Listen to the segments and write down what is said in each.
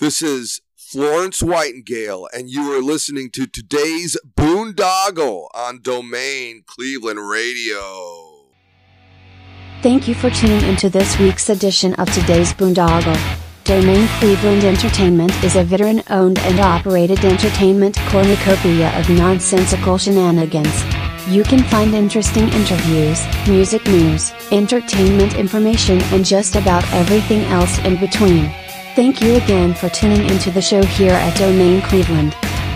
This is Florence Whitingale, and you are listening to today's Boondoggle on Domain Cleveland Radio. Thank you for tuning into this week's edition of today's Boondoggle. Domain Cleveland Entertainment is a veteran-owned and operated entertainment cornucopia of nonsensical shenanigans. You can find interesting interviews, music news, entertainment information, and just about everything else in between. Thank you again for tuning into the show here at Domain Cleveland.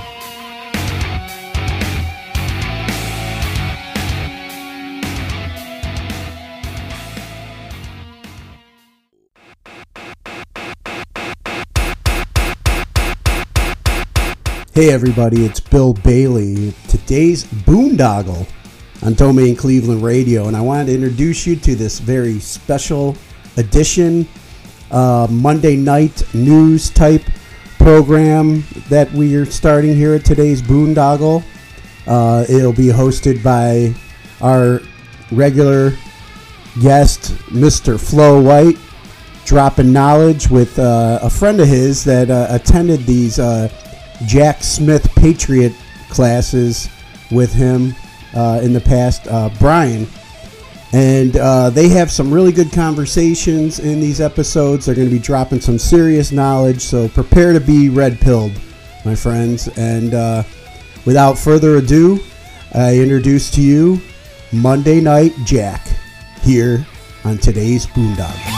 Hey everybody, it's Bill Bailey. Today's Boondoggle on Domain Cleveland Radio, and I wanted to introduce you to this very special edition, Monday night news type program that we are starting here at today's Boondoggle. It'll be hosted by our regular guest, Mr. Flo White, dropping knowledge with a friend of his that attended these Jack Smith Patriot classes with him in the past, Brian. And they have some really good conversations in these episodes. They're going to be dropping some serious knowledge, so prepare to be red-pilled, my friends. And without further ado, I introduce to you Monday Night Jack here on today's Boondoggle.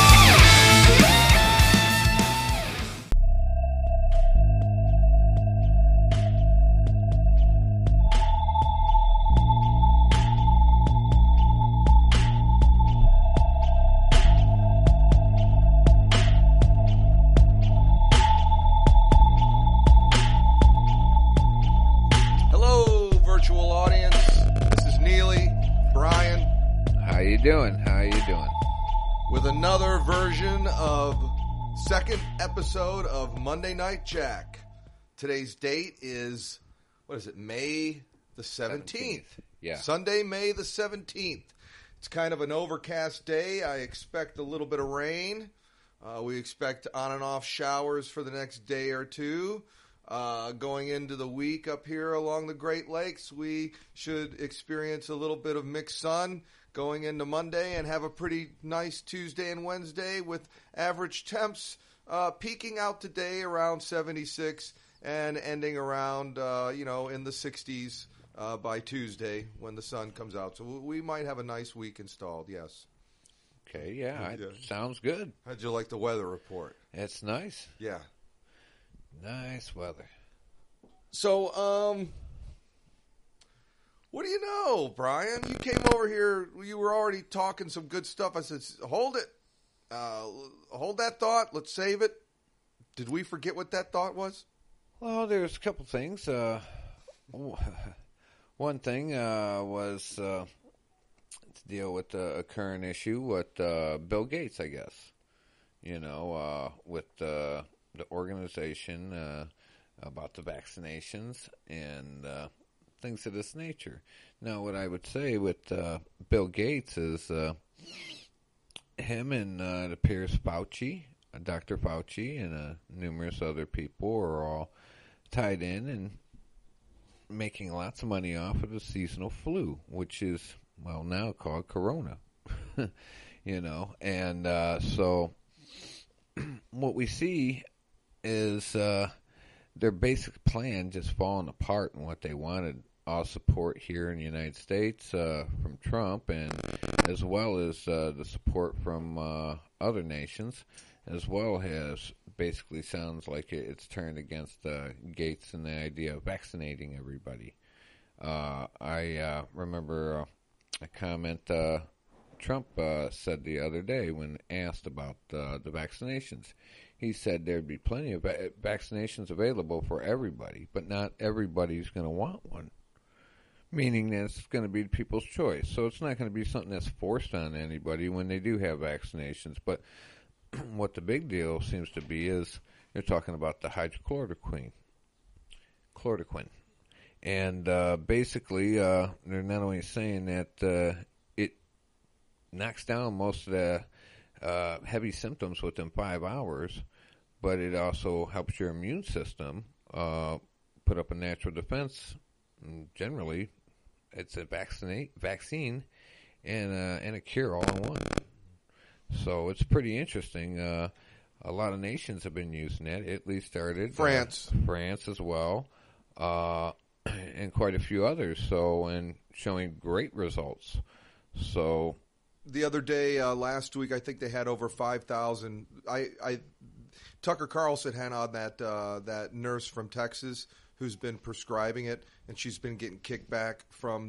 Episode of Monday Night Jack. Today's date is, May the 17th. Yeah. Sunday, May the 17th. It's kind of an overcast day. I expect a little bit of rain. We expect on and off showers for the next day or two. Going into the week up here along the Great Lakes, we should experience a little bit of mixed sun going into Monday and have a pretty nice Tuesday and Wednesday with average temps peaking out today around 76 and ending around, in the 60s by Tuesday when the sun comes out. So we might have a nice week installed, yes. Okay, yeah. Sounds good. How'd you like the weather report? It's nice. Yeah. Nice weather. So, what do you know, Brian? You came over here, you were already talking some good stuff. I said, hold it. Hold that thought. Let's save it. Did we forget what that thought was? Well, there's a couple things. One thing was to deal with a current issue with Bill Gates, I guess. With the organization about the vaccinations and things of this nature. Now, what I would say with Bill Gates is him and it appears Fauci, Dr. Fauci, and numerous other people are all tied in and making lots of money off of the seasonal flu, which is, now called Corona. And so what we see is their basic plan just falling apart in what they wanted. All support here in the United States from Trump, and as well as the support from other nations, as well as basically sounds like it's turned against Gates and the idea of vaccinating everybody. I remember a comment Trump said the other day when asked about the vaccinations. He said there'd be plenty of vaccinations available for everybody, but not everybody's going to want one. Meaning that it's going to be people's choice. So it's not going to be something that's forced on anybody when they do have vaccinations. But what the big deal seems to be is they're talking about the hydrochloroquine. And basically, they're not only saying that it knocks down most of the heavy symptoms within 5 hours, but it also helps your immune system put up a natural defense. And generally, it's a vaccine and a cure all in one. So it's pretty interesting. A lot of nations have been using it. Italy started. France as well. And quite a few others. So, and showing great results. So, the other day, last week, I think they had over 5,000. Tucker Carlson had on that nurse from Texas who's been prescribing it, and she's been getting kickback from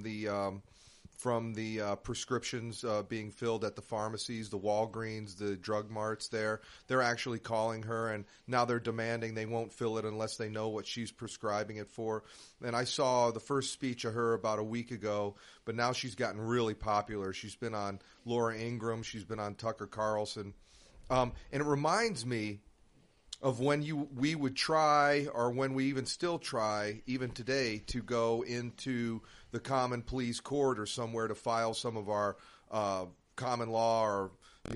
the prescriptions being filled at the pharmacies, the Walgreens, the drug marts there. They're actually calling her, and now they're demanding they won't fill it unless they know what she's prescribing it for. And I saw the first speech of her about a week ago, but now she's gotten really popular. She's been on Laura Ingraham. She's been on Tucker Carlson. And it reminds me of when we would try, or when we even still try, even today, to go into the Common Pleas Court or somewhere to file some of our common law or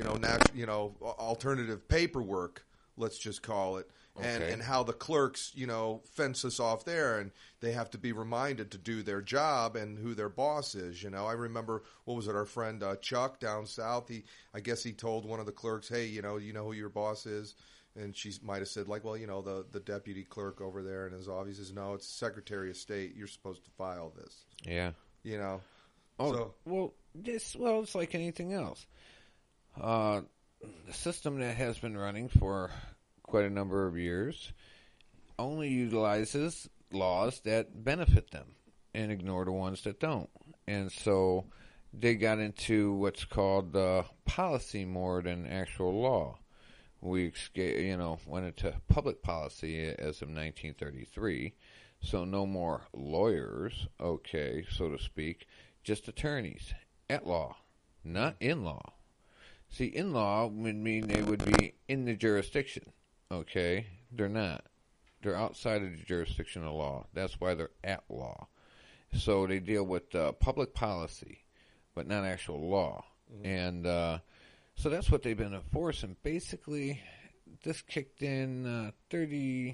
alternative paperwork, let's just call it, and how the clerks fence us off there, and they have to be reminded to do their job and who their boss is. I remember, what was it, our friend Chuck down south? I guess he told one of the clerks, hey, you know who your boss is. And she might have said, like, well, the deputy clerk over there in his office says, no, it's Secretary of State. You're supposed to file this. Yeah. Oh, so. Well, it's like anything else. The system that has been running for quite a number of years only utilizes laws that benefit them and ignore the ones that don't. And so they got into what's called policy more than actual law. We went into public policy as of 1933, so no more lawyers, so to speak, just attorneys at law, not in law. See, in law would mean they would be in the jurisdiction, okay? They're not. They're outside of the jurisdiction of law. That's why they're at law. So they deal with public policy, but not actual law. Mm-hmm. And so that's what they've been enforcing. Basically, this kicked in 38,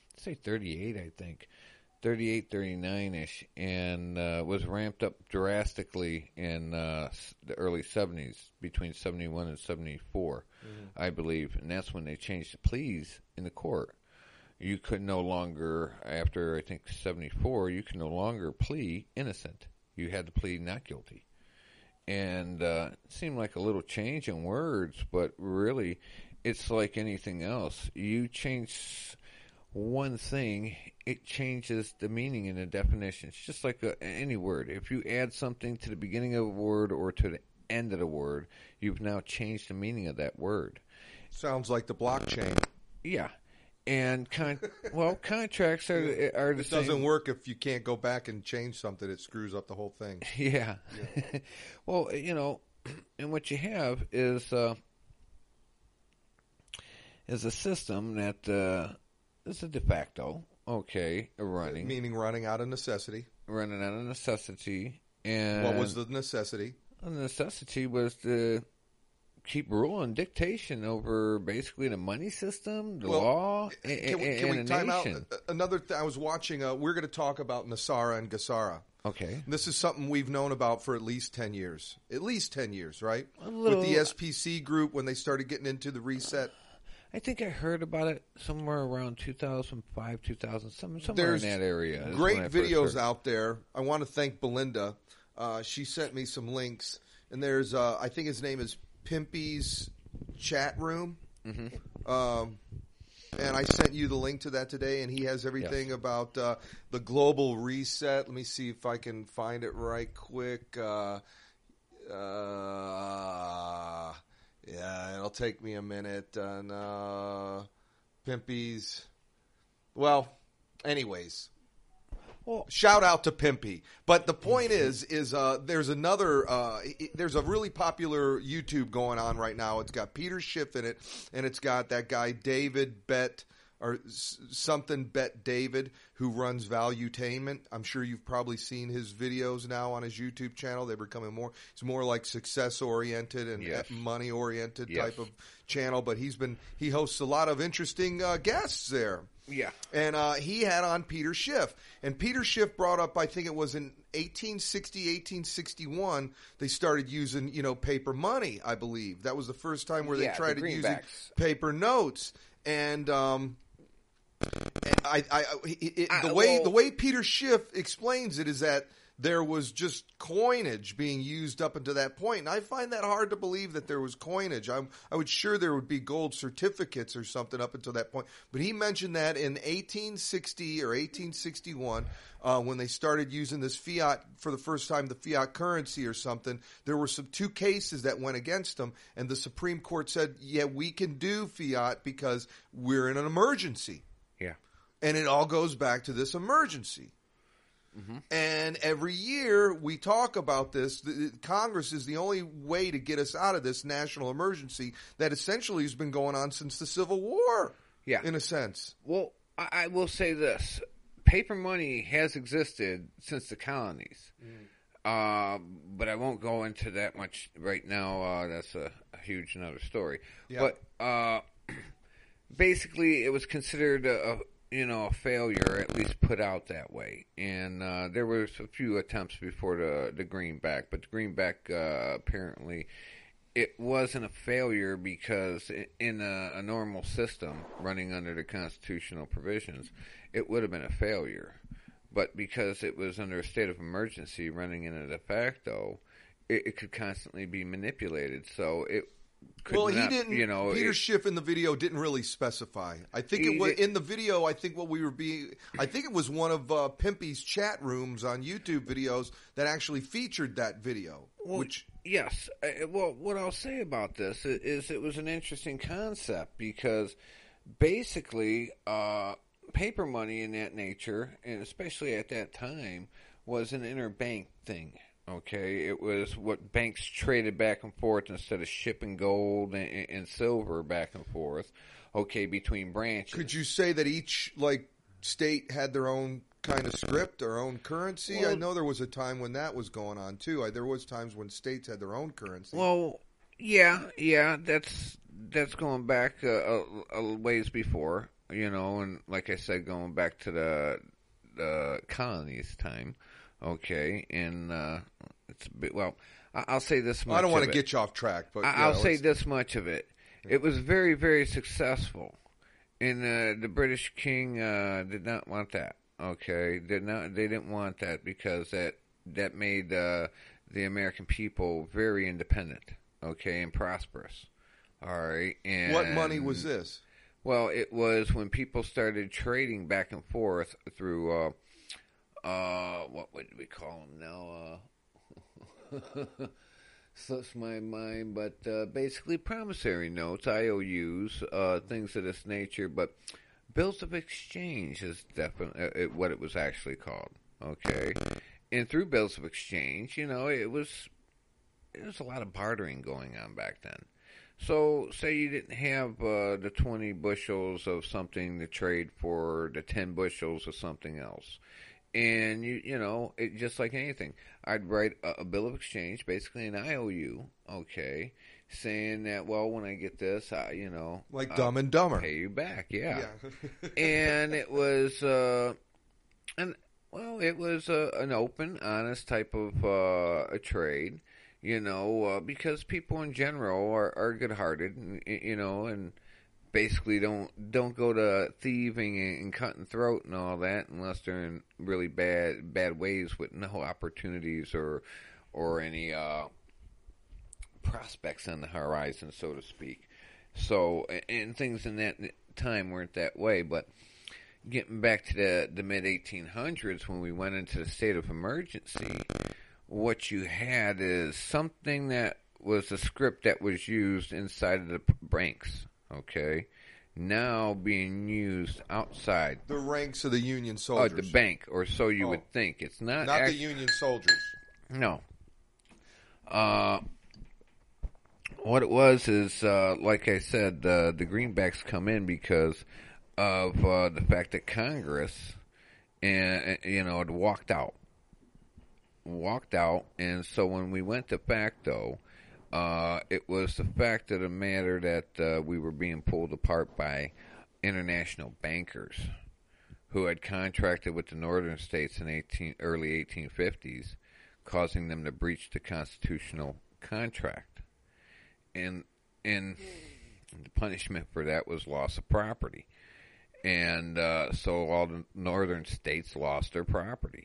I think. 38, 39-ish, and was ramped up drastically in the early 70s, between 71 and 74, I believe. And that's when they changed the pleas in the court. You could no longer, after, I think, 74, you could no longer plea innocent. You had to plead not guilty. And it seemed like a little change in words, but really, it's like anything else. You change one thing, it changes the meaning and the definition. It's just like any word. If you add something to the beginning of a word or to the end of the word, you've now changed the meaning of that word. Sounds like the blockchain. Yeah. And contracts are the same. It doesn't work if you can't go back and change something. It screws up the whole thing. Yeah. Well, and what you have is a system that is a de facto, running. Meaning running out of necessity. Running out of necessity. And what was the necessity? The necessity was to keep rule and dictation over basically the money system, the law, can and we the time nation. Out another thing I was watching? We're going to talk about NESARA and GESARA. Okay. This is something we've known about for at least 10 years. At least 10 years, right? With the SPC group, when they started getting into the reset. I think I heard about it somewhere around 2005, 2000, somewhere There's in that area. Great videos out there. I want to thank Belinda. She sent me some links. And there's, I think his name is Pimpy's Chat Room. Mm-hmm. And I sent you the link to that today, and he has everything about the global reset. Let me see if I can find it right quick. Yeah, it'll take me a minute. And Pimpy's. Well, anyways. Well, shout out to Pimpy. But the point is there's there's a really popular YouTube going on right now. It's got Peter Schiff in it, and it's got that guy David Bett, or something Bet David, who runs Valuetainment. I'm sure you've probably seen his videos now on his YouTube channel. They're becoming more. It's more like success oriented and money oriented type of channel. But he hosts a lot of interesting guests there. Yeah. And he had on Peter Schiff. And Peter Schiff brought up, I think it was in 1860, 1861, they started using, paper money, I believe. That was the first time where they tried to use paper notes. And the way Peter Schiff explains it is that there was just coinage being used up until that point. And I find that hard to believe that there was coinage. I would sure there would be gold certificates or something up until that point. But he mentioned that in 1860 or 1861, when they started using this fiat for the first time, the fiat currency or something, there were two cases that went against them. And the Supreme Court said, yeah, we can do fiat because we're in an emergency. Yeah. And it all goes back to this emergency. Mm-hmm. And every year we talk about this. Congress is the only way to get us out of this national emergency that essentially has been going on since the Civil War, in a sense. Well, I will say this. Paper money has existed since the colonies. But I won't go into that much right now. That's a huge another story. Yeah. But basically it was considered a failure, at least put out that way. And there was a few attempts before the greenback, but the greenback apparently it wasn't a failure because in a normal system running under the constitutional provisions, it would have been a failure. But because it was under a state of emergency running in a de facto, it could constantly be manipulated. So it Peter Schiff in the video didn't really specify. I think it was in the video. I think it was one of Pimpy's chat rooms on YouTube videos that actually featured that video. Yes. Well, what I'll say about this is it was an interesting concept because basically paper money in that nature, and especially at that time, was an interbank thing. Okay, it was what banks traded back and forth instead of shipping gold and silver back and forth. Okay, between branches. Could you say that each state had their own kind of script, their own currency? Well, I know there was a time when that was going on too. There was times when states had their own currency. Well, yeah, that's going back a ways before, and like I said, going back to the colonies time. Okay, and it's a bit, I'll say this much. I don't want to get you off track, but I'll say this much of it. It was very, very successful, and the British king did not want that. Okay, they didn't want that because that made the American people very independent. Okay, and prosperous. All right, and what money was this? Well, it was when people started trading back and forth through. What would we call them now? Slips my mind, but basically promissory notes, IOUs, things of this nature. But bills of exchange is definitely what it was actually called. Okay, and through bills of exchange, it was a lot of bartering going on back then. So, say you didn't have the 20 bushels of something to trade for the 10 bushels of something else. And, it just like anything. I'd write a bill of exchange, basically an IOU, okay, saying that, well, when I get this, like Dumb and Dumber. Pay you back, yeah. And it was, it was an open, honest type of a trade, because people in general are good-hearted, and basically don't go to thieving and cutting throat and all that unless they're in really bad ways with no opportunities or any prospects on the horizon, so to speak. So, and things in that time weren't that way. But getting back to the mid-1800s when we went into the state of emergency, what you had is something that was a script that was used inside of the banks. Okay, now being used outside the ranks of the Union soldiers. The bank, or so you would think. It's not the Union soldiers. No. What it was is, like I said, the greenbacks come in because of the fact that Congress, and had walked out, and so when we went de facto, it was the fact of the matter that we were being pulled apart by international bankers who had contracted with the northern states in early 1850s, causing them to breach the constitutional contract. And the punishment for that was loss of property. And so all the northern states lost their property.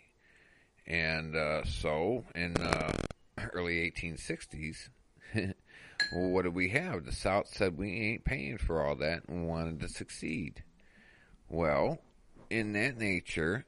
And so in early 1860s, well, what did we have? The South said we ain't paying for all that and wanted to succeed. Well, in that nature,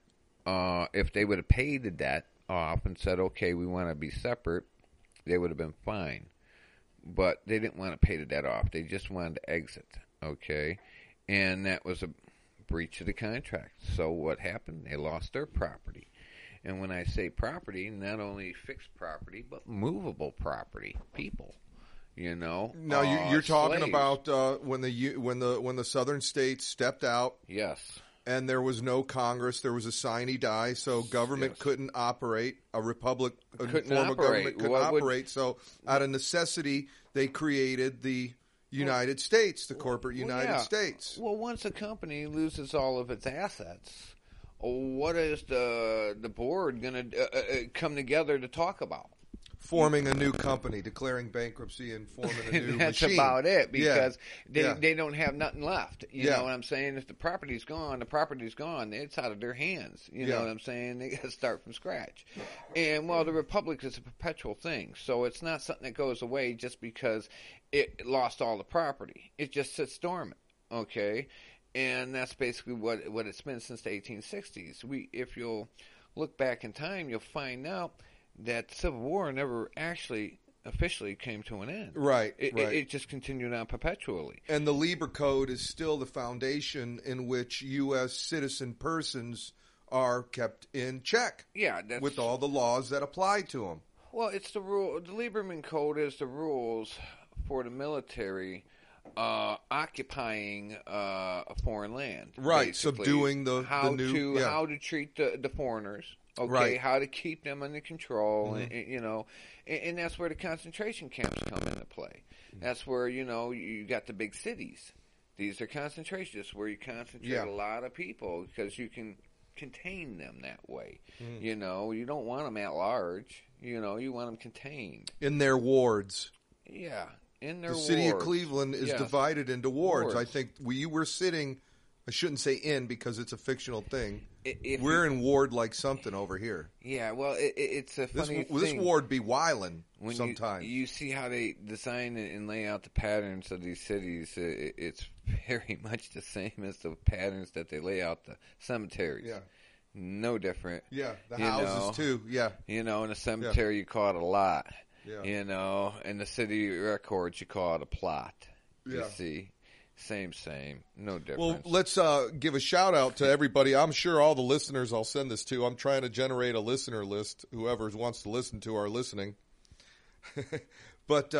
if they would have paid the debt off and said, okay, we want to be separate, they would have been fine. But they didn't want to pay the debt off. They just wanted to exit, okay? And that was a breach of the contract. So what happened? They lost their property. And when I say property, not only fixed property, but movable property, people. Now you're talking slaves. about when the southern states stepped out. Yes. And there was no Congress. There was a sine die, so government couldn't operate. A republic, a form of government couldn't operate. So out of necessity, they created the United States, the corporate United States. Well, once a company loses all of its assets, what is the board going to come together to talk about? Forming a new company, declaring bankruptcy, and forming a new That's machine. about it, because they don't have nothing left. You know what I'm saying? If the property's gone, it's out of their hands. You know what I'm saying? They got to start from scratch. And, the republic is a perpetual thing, so it's not something that goes away just because it lost all the property. It just sits dormant, okay? And that's basically what it's been since the 1860s. If you'll look back in time, you'll find out that the Civil War never actually officially came to an end. Right. It just continued on perpetually. And the Lieber Code is still the foundation in which U.S. citizen persons are kept in check. Yeah. With all the laws that apply to them. Well, it's the rule. The Lieberman Code is the rules for the military occupying a foreign land. Right. Basically. Subduing how to treat the foreigners. Okay, right. How to keep them under control, and that's where the concentration camps come into play. That's where, you got the big cities. These are concentrations where you concentrate a lot of people because you can contain them that way. You don't want them at large. You want them contained. In their wards. Yeah, in their wards. The city of Cleveland is divided into wards. I think we were sitting, I shouldn't say in because it's a fictional thing. We're in ward like something over here. Yeah, well, it's a funny thing. This ward be wildin' sometimes. You see how they design and lay out the patterns of these cities. It's very much the same as the patterns that they lay out the cemeteries. Yeah. No different. Yeah, the houses too. Yeah. In a cemetery you call it a lot. Yeah. In the city records you call it a plot. Yeah. You see? Same, no difference. Well, let's give a shout out to everybody. I'm sure all the listeners I'll send this to. I'm trying to generate a listener list. Whoever wants to listen to are listening. But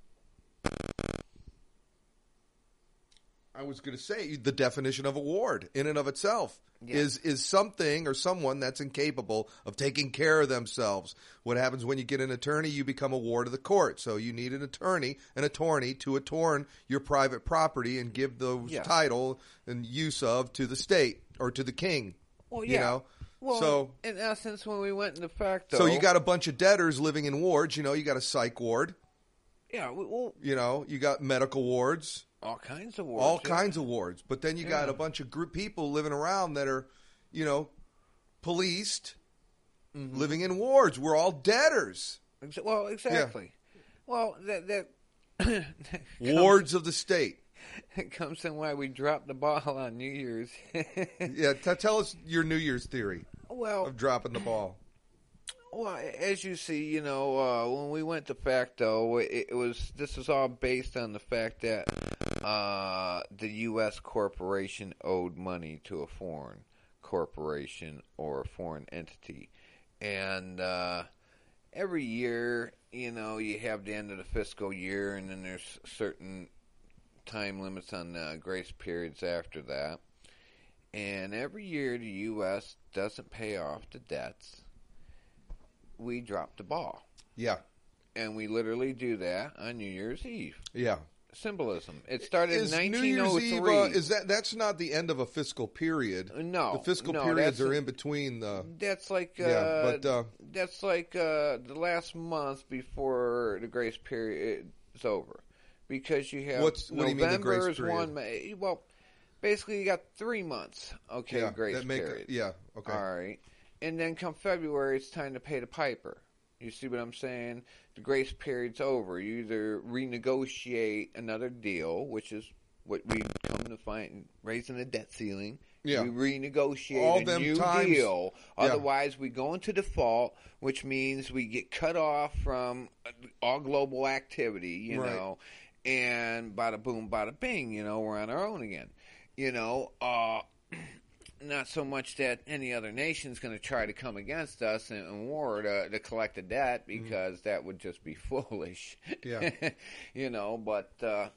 I was going to say the definition of a ward in and of itself is something or someone that's incapable of taking care of themselves. What happens when you get an attorney? You become a ward of the court. So you need an attorney to attorn your private property and give the title and use of to the state or to the king. Well, yeah. Well, so, in essence, when we went into fact, so you got a bunch of debtors living in wards. You got a psych ward. Yeah. Well, you got medical wards. All kinds of wards. All kinds of wards. But then you got a bunch of people living around that are, policed, living in wards. We're all debtors. Well, exactly. Yeah. Well, that wards of the state. It comes in why we dropped the ball on New Year's. Yeah, tell us your New Year's theory of dropping the ball. Well, as you see, when we went to facto, this was all based on the fact that the U.S. corporation owed money to a foreign corporation or a foreign entity. And every year, you have the end of the fiscal year, and then there's certain time limits on grace periods after that. And every year the U.S. doesn't pay off the debts. We drop the ball. Yeah. And we literally do that on New Year's Eve. Yeah. Symbolism. It started in 1903. New Year's Eve, that's not the end of a fiscal period. No. The fiscal periods are in between the... That's like... that's like the last month before the grace period is over. Because you have... What do you mean the grace period? One May. Well, basically you got 3 months, grace period. Yeah, okay. All right. And then come February, it's time to pay the piper. You see what I'm saying? The grace period's over. You either renegotiate another deal, which is what we come to find, raising the debt ceiling. Yeah. We renegotiate a new deal. Yeah. Otherwise, we go into default, which means we get cut off from all global activity, you know. And bada boom, bada bing, we're on our own again. Not so much that any other nation's going to try to come against us in war to collect the debt, because that would just be foolish. Yeah. But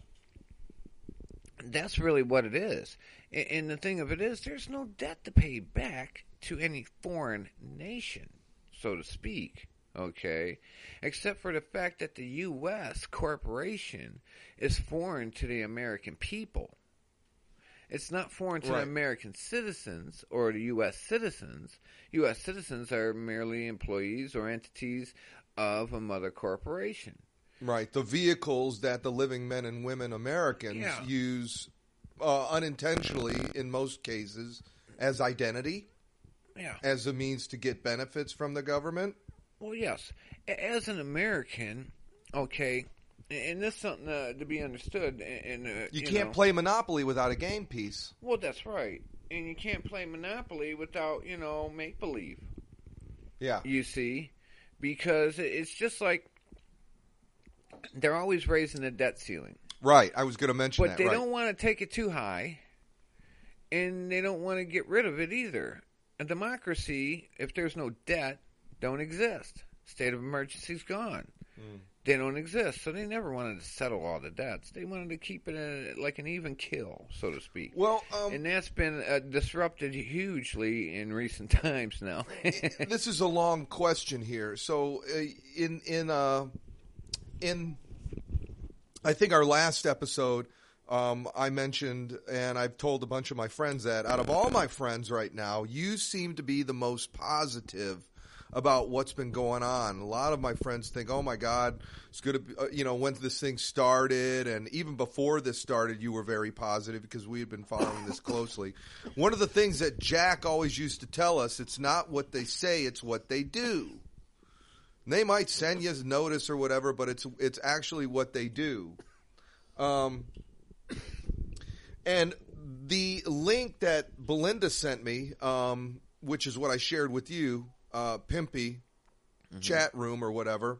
that's really what it is. And the thing of it is, there's no debt to pay back to any foreign nation, so to speak, okay? Except for the fact that the U.S. corporation is foreign to the American people. It's not foreign to the American citizens or the U.S. citizens. U.S. citizens are merely employees or entities of a mother corporation. Right. The vehicles that the living men and women Americans use unintentionally, in most cases, as identity, as a means to get benefits from the government. Well, yes. As an American, okay... And this is something to be understood. You can't play Monopoly without a game piece. Well, that's right. And you can't play Monopoly without, make-believe. Yeah. You see? Because it's just like they're always raising the debt ceiling. Right. I was going to mention that. But they don't want to take it too high, and they don't want to get rid of it either. A democracy, if there's no debt, don't exist. State of emergency's gone. They don't exist, so they never wanted to settle all the debts. They wanted to keep it like an even kill, so to speak. Well, and that's been disrupted hugely in recent times now. This is a long question here. So, in I think our last episode, I mentioned, and I've told a bunch of my friends that out of all my friends right now, you seem to be the most positive about what's been going on. A lot of my friends think, oh my God, it's good to, when this thing started, and even before this started, you were very positive because we had been following this closely. One of the things that Jack always used to tell us, it's not what they say, it's what they do. And they might send you a notice or whatever, but it's actually what they do. And the link that Belinda sent me, which is what I shared with you, Pimpy chat room or whatever.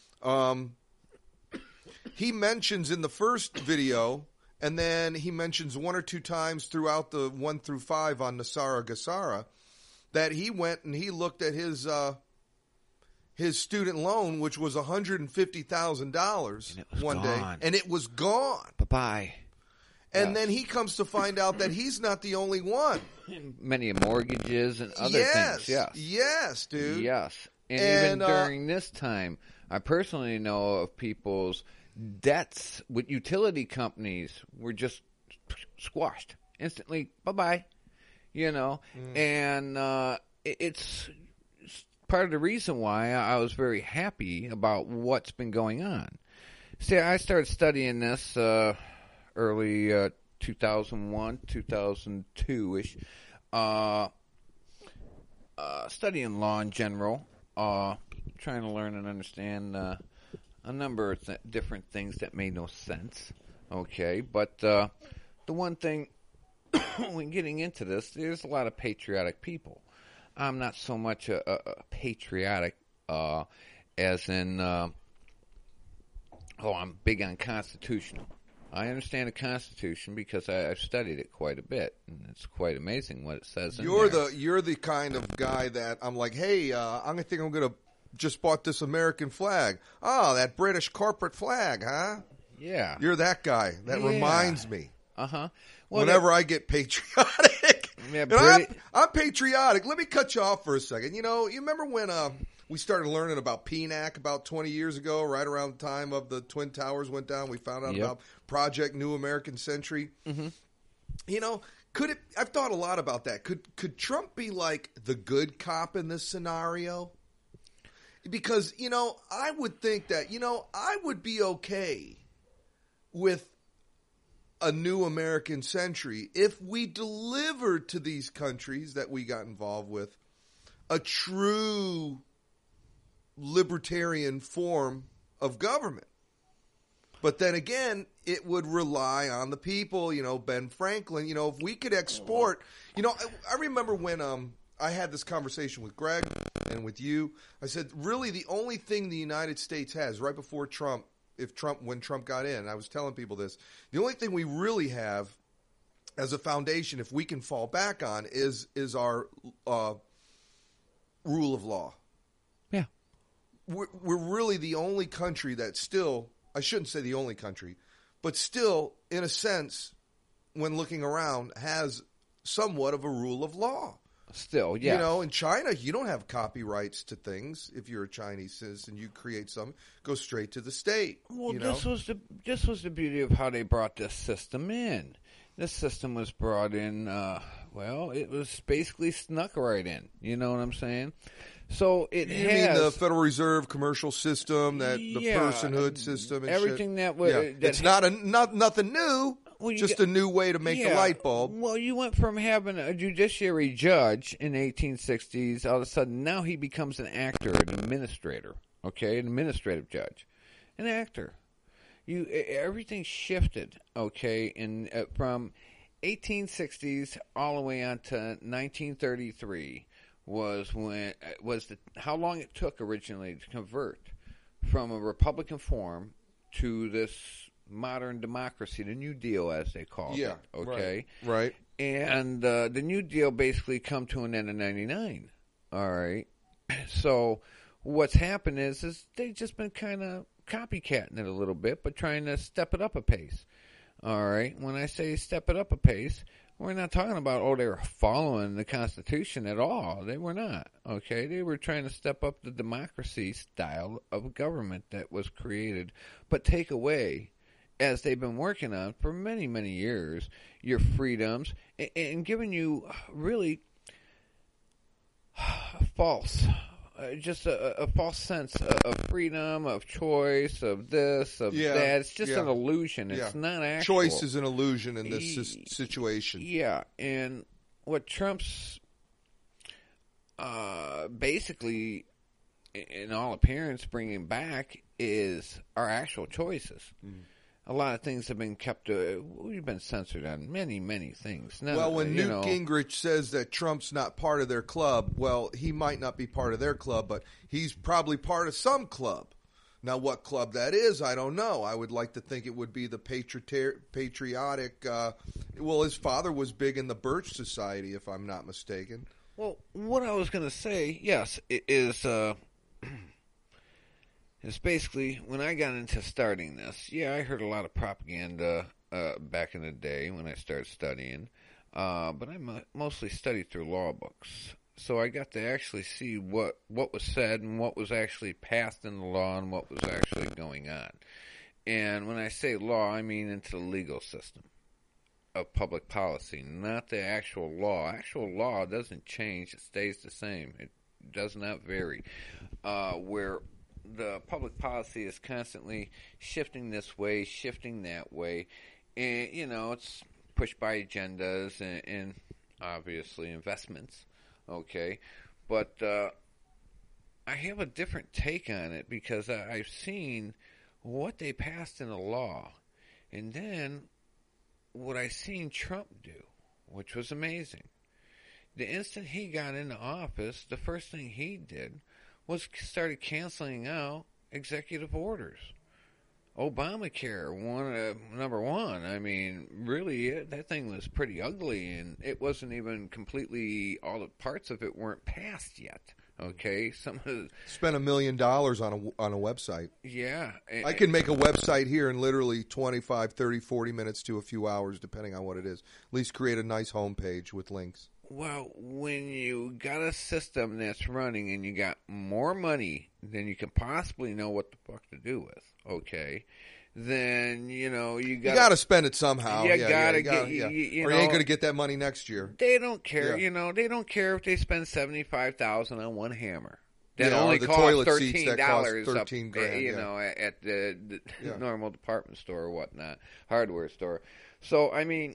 He mentions in the first video, and then he mentions 1 or 2 times throughout the 1 through 5 on Nasara Gassara, that he went and he looked at his student loan, which was $150,000 one day, and it was gone. Bye-bye. And then he comes to find out that he's not the only one. Many mortgages and other things. Yes, dude. Yes. And even during this time, I personally know of people's debts with utility companies were just squashed instantly. Bye-bye. And it's part of the reason why I was very happy about what's been going on. See, I started studying this early 2001, 2002-ish, studying law in general, trying to learn and understand a number of different things that made no sense, okay? But the one thing, when getting into this, there's a lot of patriotic people. I'm not so much a patriotic as in, I'm big on constitutional. I understand the Constitution because I've studied it quite a bit, and it's quite amazing what it says. You're the kind of guy that I'm like, hey, I'm gonna just bought this American flag. Oh, that British corporate flag, huh? Yeah, you're that guy. That reminds me. Well, whenever I get patriotic, Yeah, And I'm patriotic. Let me cut you off for a second. You remember when we started learning about PNAC about 20 years ago, right around the time of the Twin Towers went down? We found out about Project New American Century. Mm-hmm. I've thought a lot about that. Could Trump be like the good cop in this scenario? Because, I would think that, I would be okay with a new American century if we delivered to these countries that we got involved with a true libertarian form of government. But then again, it would rely on the people, Ben Franklin. If we could export, I remember when I had this conversation with Greg and with you. I said, really, the only thing the United States has right before Trump, when Trump got in, I was telling people this, the only thing we really have as a foundation, if we can fall back on, is our rule of law. Yeah. We're really the only country that still, I shouldn't say the only country, but still, in a sense, when looking around, has somewhat of a rule of law. Still, yeah. In China, you don't have copyrights to things. If you're a Chinese citizen, you create something, go straight to the state. Well, this was the beauty of how they brought this system in. This system was brought in, it was basically snuck right in. You know what I'm saying? So you mean the Federal Reserve commercial system, the personhood system, and everything shit? It's nothing new. Well, a new way to make the light bulb. Well, you went from having a judiciary judge in the 1860s, all of a sudden now he becomes an actor, an administrator, an administrative judge, an actor. Everything shifted, and from 1860s all the way on to 1933 was how long it took originally to convert from a Republican form to this modern democracy, the New Deal, as they call it. Okay, right. And the New Deal basically come to an end in '99. All right. So what's happened is they've just been kind of copycatting it a little bit, but trying to step it up a pace. All right. When I say step it up a pace, we're not talking about, they were following the Constitution at all. They were not. Okay. They were trying to step up the democracy style of government that was created, but take away, as they've been working on for many, many years, your freedoms and giving you really false, just a false sense of freedom, of choice, of this, of that. It's just an illusion. It's not actual. Choice is an illusion in this situation. Yeah, and what Trump's basically, in all appearance, bringing back is our actual choices. Mm. A lot of things have been kept. We've been censored on many, many things. Now, when Newt Gingrich says that Trump's not part of their club, well, he might not be part of their club, but he's probably part of some club. Now, what club that is, I don't know. I would like to think it would be the patriotic. His father was big in the Birch Society, if I'm not mistaken. Well, what I was going to say, yes, is. It's basically, when I got into starting this, I heard a lot of propaganda back in the day when I started studying, but I mostly studied through law books. So I got to actually see what was said and what was actually passed in the law and what was actually going on. And when I say law, I mean into the legal system of public policy, not the actual law. Actual law doesn't change. It stays the same. It does not vary. Where the public policy is constantly shifting this way, shifting that way, and it's pushed by agendas and obviously investments. Okay, but I have a different take on it because I've seen what they passed in the law, and then what I seen Trump do, which was amazing. The instant he got into office, the first thing he did was started canceling out executive orders. Obamacare, number one. I mean, really, that thing was pretty ugly, and it wasn't even completely, all the parts of it weren't passed yet. Okay, some of the, spent $1 million on a website. Yeah, I can make a website here in literally 25, 30, 40 minutes to a few hours, depending on what it is. At least create a nice homepage with links. Well, when you got a system that's running and you got more money than you can possibly know what the fuck to do with, okay, then, you got to spend it somehow. You gotta get, or know, you ain't going to get that money next year. They don't care, Yeah. They don't care if they spend $75,000 on one hammer. That Yeah, or only the costs toilet seats $13 that cost up, $13,000, at the Yeah. normal department store or whatnot, hardware store. So, I mean,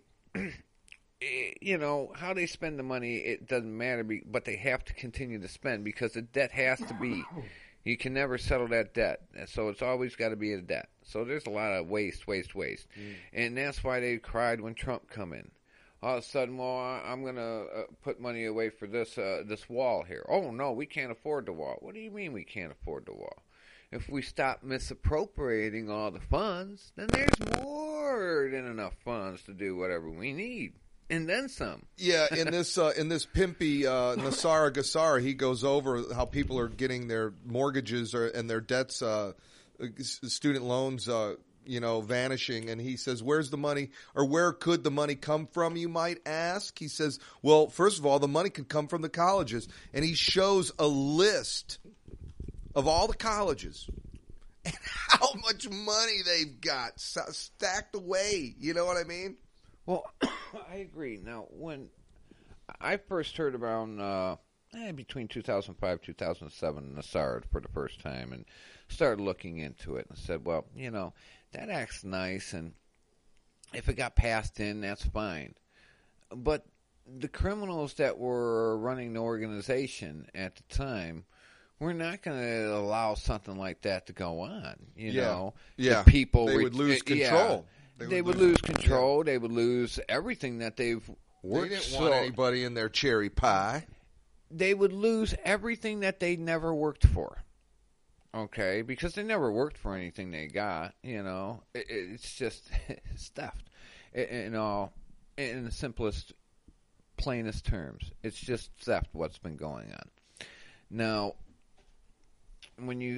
how they spend the money, it doesn't matter, but they have to continue to spend because the debt has to be. You can never settle that debt, so it's always got to be a debt. So there's a lot of waste. And that's why they cried when Trump come in. All of a sudden, well, I'm going to put money away for this wall here. Oh, no, we can't afford the wall. What do you mean we can't afford the wall? If we stop misappropriating all the funds, then there's more than enough funds to do whatever we need. And then some. Yeah, in this pimpy Nasara Gassara, he goes over how people are getting their mortgages and their debts, student loans, vanishing. And he says, where's the money, or where could the money come from, you might ask? He says, well, first of all, the money could come from the colleges. And he shows a list of all the colleges and how much money they've got stacked away. You know what I mean? Well, I agree. Now, when I first heard around between 2005 and 2007 Nassard for the first time and started looking into it and said, well, that act's nice, and if it got passed in, that's fine. But the criminals that were running the organization at the time were not going to allow something like that to go on. Yeah. The people they would lose control. They would lose control. Yeah. They would lose everything that they've worked. They didn't want anybody in their cherry pie. They would lose everything that they never worked for. Okay, because they never worked for anything they got. It's just it's theft. In the simplest, plainest terms, it's just theft. What's been going on now? When you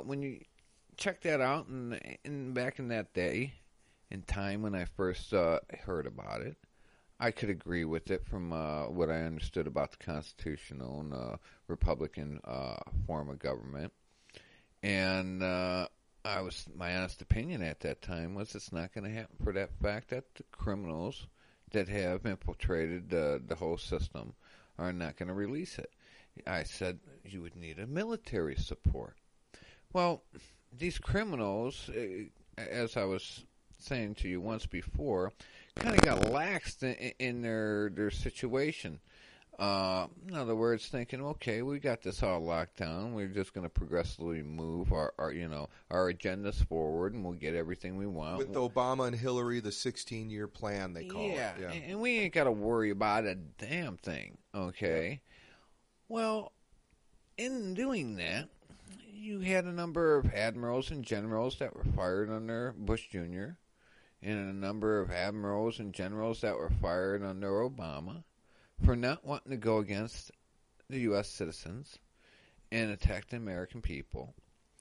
check that out, and back in that day, in time when I first heard about it, I could agree with it from what I understood about the constitutional and Republican form of government. And my honest opinion at that time was it's not going to happen for that fact that the criminals that have infiltrated the whole system are not going to release it. I said you would need a military support. Well, these criminals, as I was saying to you once before, kind of got laxed in their situation. In other words, thinking, okay, we got this all locked down. We're just going to progressively move our agendas forward, and we'll get everything we want. With Obama and Hillary, the 16-year plan, they call it. Yeah, and we ain't got to worry about a damn thing, okay? Well, in doing that, you had a number of admirals and generals that were fired under Bush Jr., and a number of admirals and generals that were fired under Obama for not wanting to go against the U.S. citizens and attack the American people.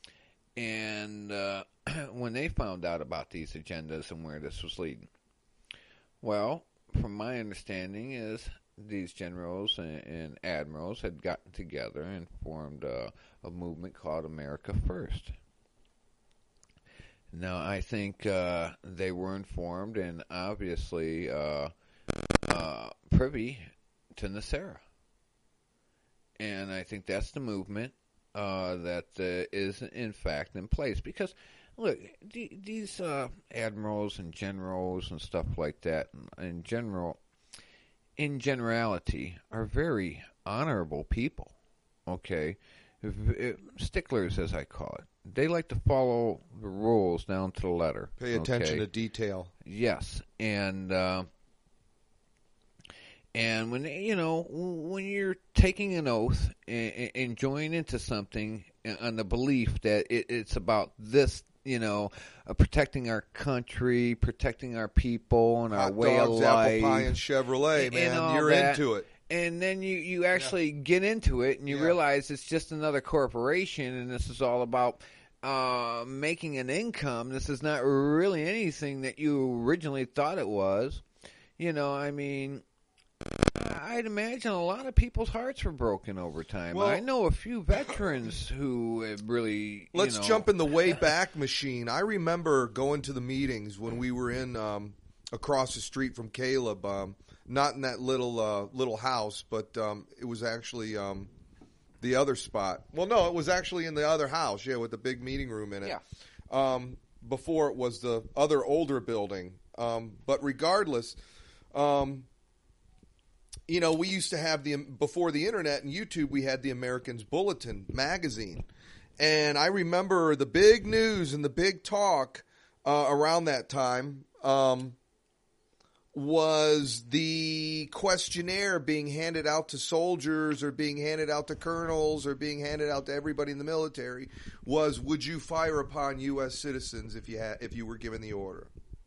And when they found out about these agendas and where this was leading, well, from my understanding is these generals and admirals had gotten together and formed a movement called America First. Now, I think they were informed and obviously privy to NESARA. And I think that's the movement that is, in fact, in place. Because, look, these admirals and generals and stuff like that, in generality, are very honorable people, okay? Sticklers, as I call it. They like to follow the rules down to the letter. Pay attention to detail. Yes, and when when you're taking an oath and joining into something on the belief that it's about this, protecting our country, protecting our people, and our way of life, apple pie, and Chevrolet, man, you're into it. And then you actually get into it, and you realize it's just another corporation, and this is all about making an income. This is not really anything that you originally thought it was. I I'd imagine a lot of people's hearts were broken over time. Well, I know a few veterans who have really. Let's jump in the way back machine. I remember going to the meetings when we were in across the street from Caleb, not in that little house, but it was actually the other spot. Well, no, it was actually in the other house, yeah, with the big meeting room in it. Yeah. Before it was the other older building. But regardless, we used to have before the internet and YouTube, we had the Americans Bulletin magazine. And I remember the big news and the big talk around that time was the questionnaire being handed out to soldiers or being handed out to colonels or being handed out to everybody in the military was, would you fire upon U.S. citizens if you were given the order?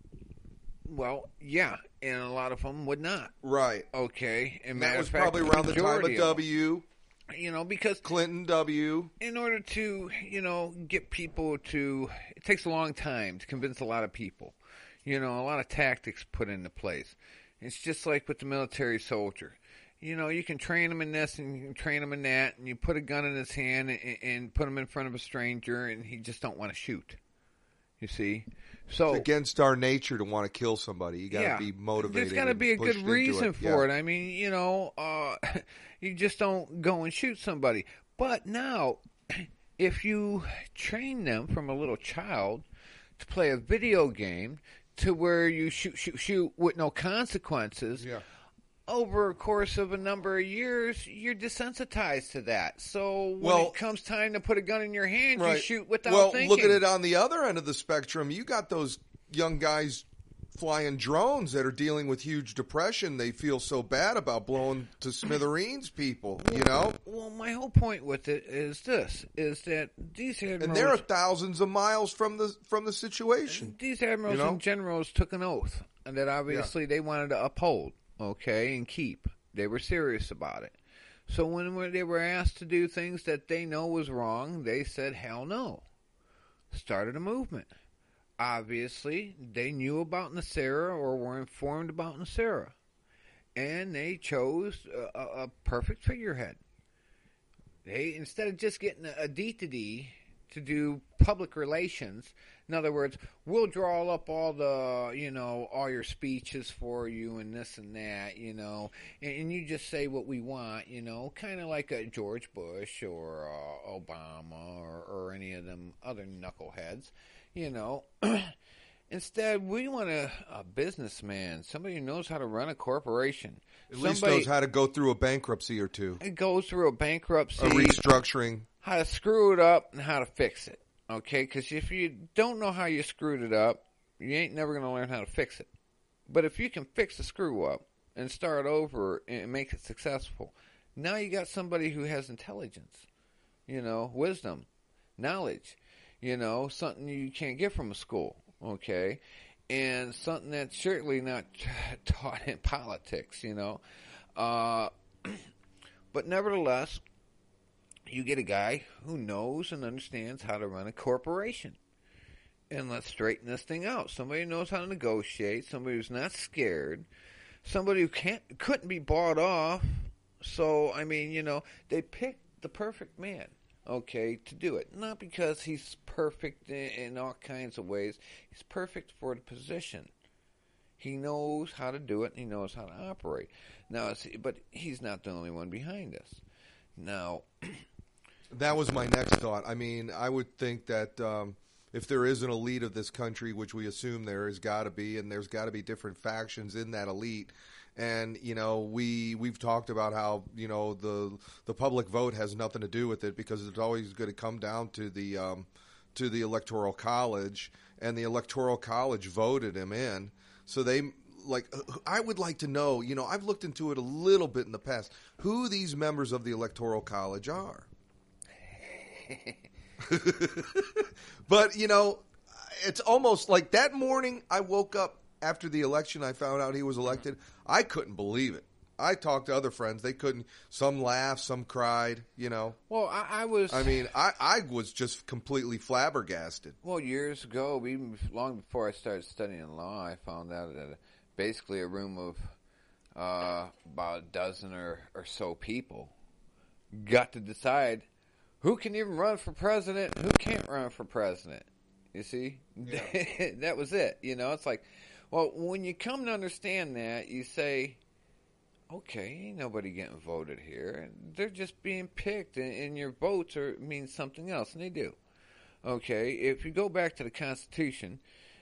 Well, yeah, and a lot of them would not. Right. Okay. And that was probably around the time of W. Because Clinton W. In order to, get people to, it takes a long time to convince a lot of people. A lot of tactics put into place. It's just like with the military soldier. You can train him in this and you can train him in that, and you put a gun in his hand and put him in front of a stranger, and he just don't want to shoot. You see? So it's against our nature to want to kill somebody. You got to be motivated. There's got to be a good reason for it. I mean, you just don't go and shoot somebody. But now, if you train them from a little child to play a video game to where you shoot with no consequences, over a course of a number of years, you're desensitized to that. So when it comes time to put a gun in your hand, you shoot without thinking. Look at it on the other end of the spectrum. You got those young guys flying drones that are dealing with huge depression. They feel so bad about blowing to smithereens people, Well, my whole point with it is that these admirals... And they're thousands of miles from the situation. These admirals and generals took an oath that obviously they wanted to uphold. Okay, and keep. They were serious about it. So when they were asked to do things that they know was wrong, they said, hell no. Started a movement. Obviously, they knew about NESARA or were informed about NESARA. And they chose a perfect figurehead. They, instead of just getting a D to do public relations, in other words, we'll draw up all the, all your speeches for you and this and that, and you just say what we want, kind of like a George Bush or Obama or any of them other knuckleheads, Instead, we want a businessman, somebody who knows how to run a corporation. At least knows how to go through a bankruptcy or two. It goes through a bankruptcy. A restructuring. How to screw it up and how to fix it. Okay? Because if you don't know how you screwed it up, you ain't never going to learn how to fix it. But if you can fix the screw up and start over and make it successful, now you got somebody who has intelligence, wisdom, knowledge, something you can't get from a school. Okay, and something that's certainly not taught in politics, But nevertheless, you get a guy who knows and understands how to run a corporation. And let's straighten this thing out. Somebody who knows how to negotiate, somebody who's not scared, somebody who couldn't be bought off. So, they picked the perfect man. Okay, to do it. Not because he's perfect in all kinds of ways. He's perfect for the position. He knows how to do it, and he knows how to operate. Now, but he's not the only one behind this. Now, that was my next thought. I would think that if there is an elite of this country, which we assume there has got to be, and there's got to be different factions in that elite. And, we've talked about how, the public vote has nothing to do with it because it's always going to come down to the Electoral College, and the Electoral College voted him in. So I would like to know, I've looked into it a little bit in the past, who these members of the Electoral College are. But, it's almost like that morning I woke up after the election, I found out he was elected. I couldn't believe it. I talked to other friends. They couldn't. Some laughed, some cried, Well, I was... I was just completely flabbergasted. Well, years ago, even long before I started studying law, I found out that basically a room of about a dozen or so people got to decide who can even run for president, who can't run for president. You see? Yeah. That was it. It's like, well, when you come to understand that, you say, okay, ain't nobody getting voted here. They're just being picked, and your votes mean something else, and they do. Okay, if you go back to the Constitution,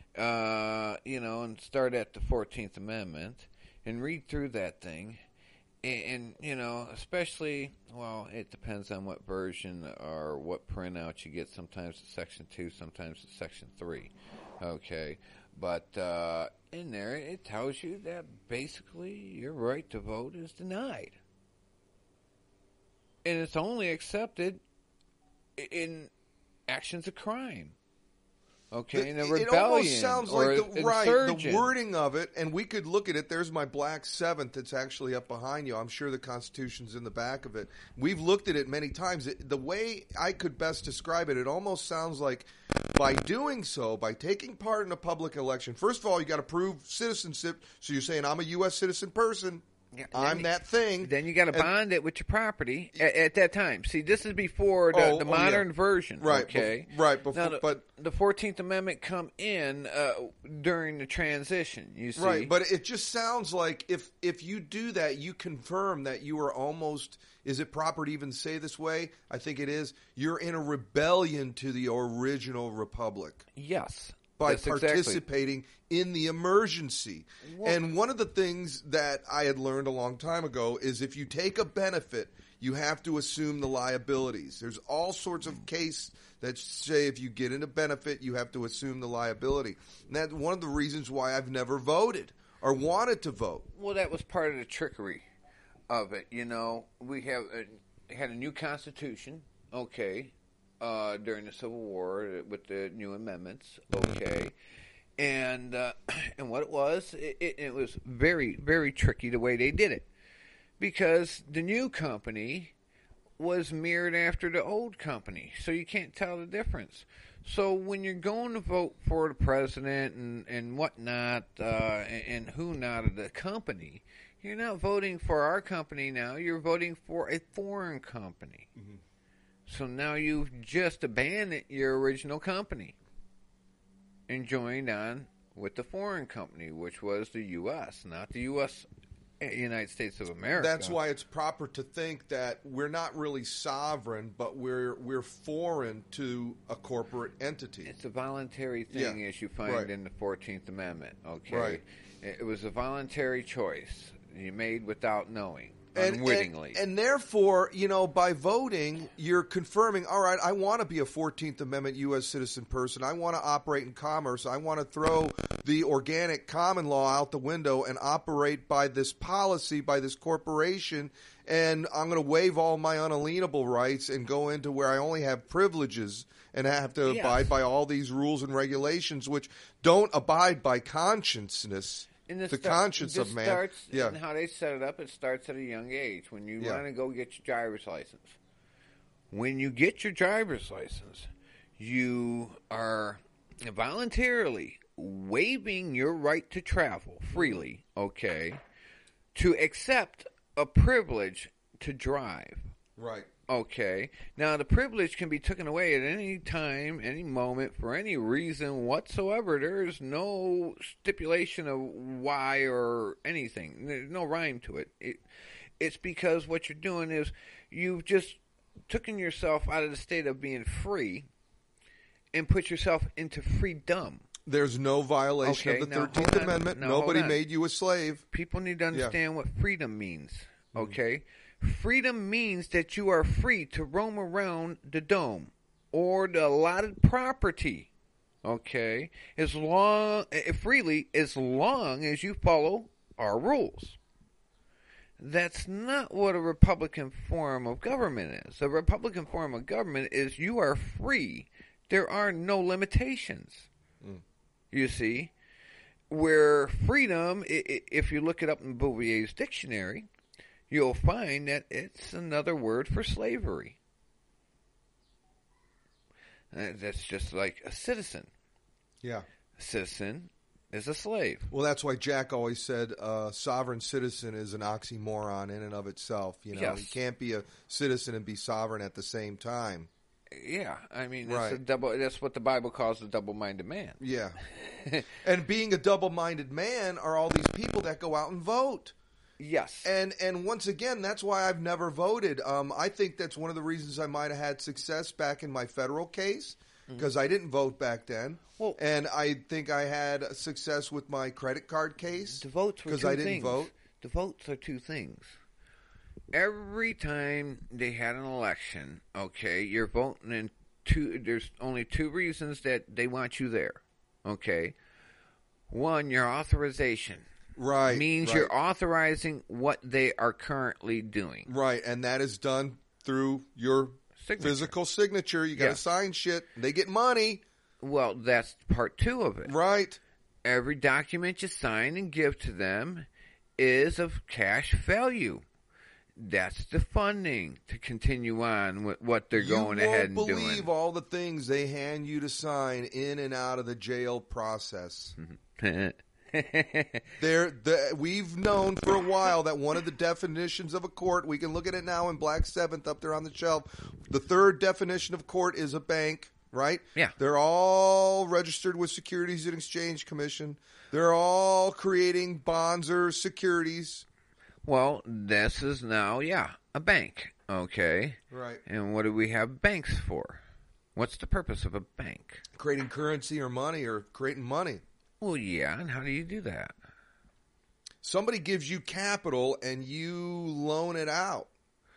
and start at the 14th Amendment and read through that thing, and especially, well, it depends on what version or what printout you get. Sometimes it's Section 2, sometimes it's Section 3. Okay, but in there it tells you that basically your right to vote is denied. And it's only accepted in actions of crime. Okay, in a rebellion. It almost sounds like the wording of it, and we could look at it. There's my black 7th that's actually up behind you. I'm sure the Constitution's in the back of it. We've looked at it many times. The way I could best describe it, it almost sounds like by doing so, by taking part in a public election, first of all, you got to prove citizenship. So you're saying, I'm a U.S. citizen person. Yeah, I'm that thing. Then you got to bond it with your property at that time. See, this is before the modern version. Right. Okay. Right. Before, now, but the 14th Amendment come in during the transition. You see. Right. But it just sounds like if you do that, you confirm that you are almost. Is it proper to even say this way? I think it is. You're in a rebellion to the original republic. Yes. By participating in the emergency. Well, and one of the things that I had learned a long time ago is if you take a benefit, you have to assume the liabilities. There's all sorts of cases that say if you get in a benefit, you have to assume the liability. And that's one of the reasons why I've never voted or wanted to vote. Well, that was part of the trickery of it. We have had a new Constitution, okay, during the Civil War with the new amendments, okay, and what it was very, very tricky the way they did it, because the new company was mirrored after the old company, so you can't tell the difference. So when you're going to vote for the president and whatnot, and who not of the company, you're not voting for our company now, you're voting for a foreign company. Mm-hmm. So now you've just abandoned your original company and joined on with the foreign company, which was the U.S., not the U.S. United States of America. That's why it's proper to think that we're not really sovereign, but we're foreign to a corporate entity. It's a voluntary thing, as you find in the 14th Amendment. Okay, right. It was a voluntary choice you made without knowing. Unwittingly. And therefore, by voting, you're confirming, all right, I want to be a 14th Amendment U.S. citizen person. I want to operate in commerce. I want to throw the organic common law out the window and operate by this policy, by this corporation, and I'm going to waive all my unalienable rights and go into where I only have privileges and have to abide by all these rules and regulations, which don't abide by consciousness. The conscience of man. And how they set it up, it starts at a young age. When you want to go get your driver's license. When you get your driver's license, you are voluntarily waiving your right to travel freely, okay, to accept a privilege to drive. Right. Okay. Now, the privilege can be taken away at any time, any moment, for any reason whatsoever. There is no stipulation of why or anything. There's no rhyme to it. It's because what you're doing is you've just taken yourself out of the state of being free and put yourself into freedom. There's no violation of the 13th Amendment. Nobody made you a slave. People need to understand what freedom means, okay? Freedom means that you are free to roam around the dome or the allotted property, okay, freely as long as you follow our rules. That's not what a Republican form of government is. A Republican form of government is you are free. There are no limitations. You see, where freedom, if you look it up in Bouvier's dictionary, you'll find that it's another word for slavery. That's just like a citizen. Yeah. A citizen is a slave. Well, that's why Jack always said sovereign citizen is an oxymoron in and of itself. You know, Yes. you can't be a citizen and be sovereign at the same time. Yeah, I mean, Right. it's that's what the Bible calls a double-minded man. Yeah. And being a double-minded man are all these people that go out and vote. Yes. And once again, that's why I've never voted. I think that's one of the reasons I might have had success back in my federal case, because I didn't vote back then. Well- and I think I had success with my credit card case The votes were because two I didn't things. vote. The votes are two things. Every time they had an election, okay, you're voting in two. There's only two reasons that they want you there. Okay, one, your authorization Right. means right, you're authorizing what they are currently doing. right, and that is done through your Signature. physical signature. You got to Yes. sign shit. They get money. Well, that's part two of it. Right. Every document you sign and give to them is of cash value. That's the funding to continue on with what they're going ahead and You won't doing. believe all the things they hand you to sign in and out of the jail process. We've known for a while that one of the definitions of a court, we can look at it now in Black 7th up there on the shelf, the third definition of court is a bank, right? Yeah. They're all registered with Securities and Exchange Commission. They're all creating bonds or securities. Well, this is now, a bank, okay? Right. And what do we have banks for? What's the purpose of a bank? Creating currency or money or creating money. Well, yeah, and how do you do that? Somebody gives you capital and you loan it out.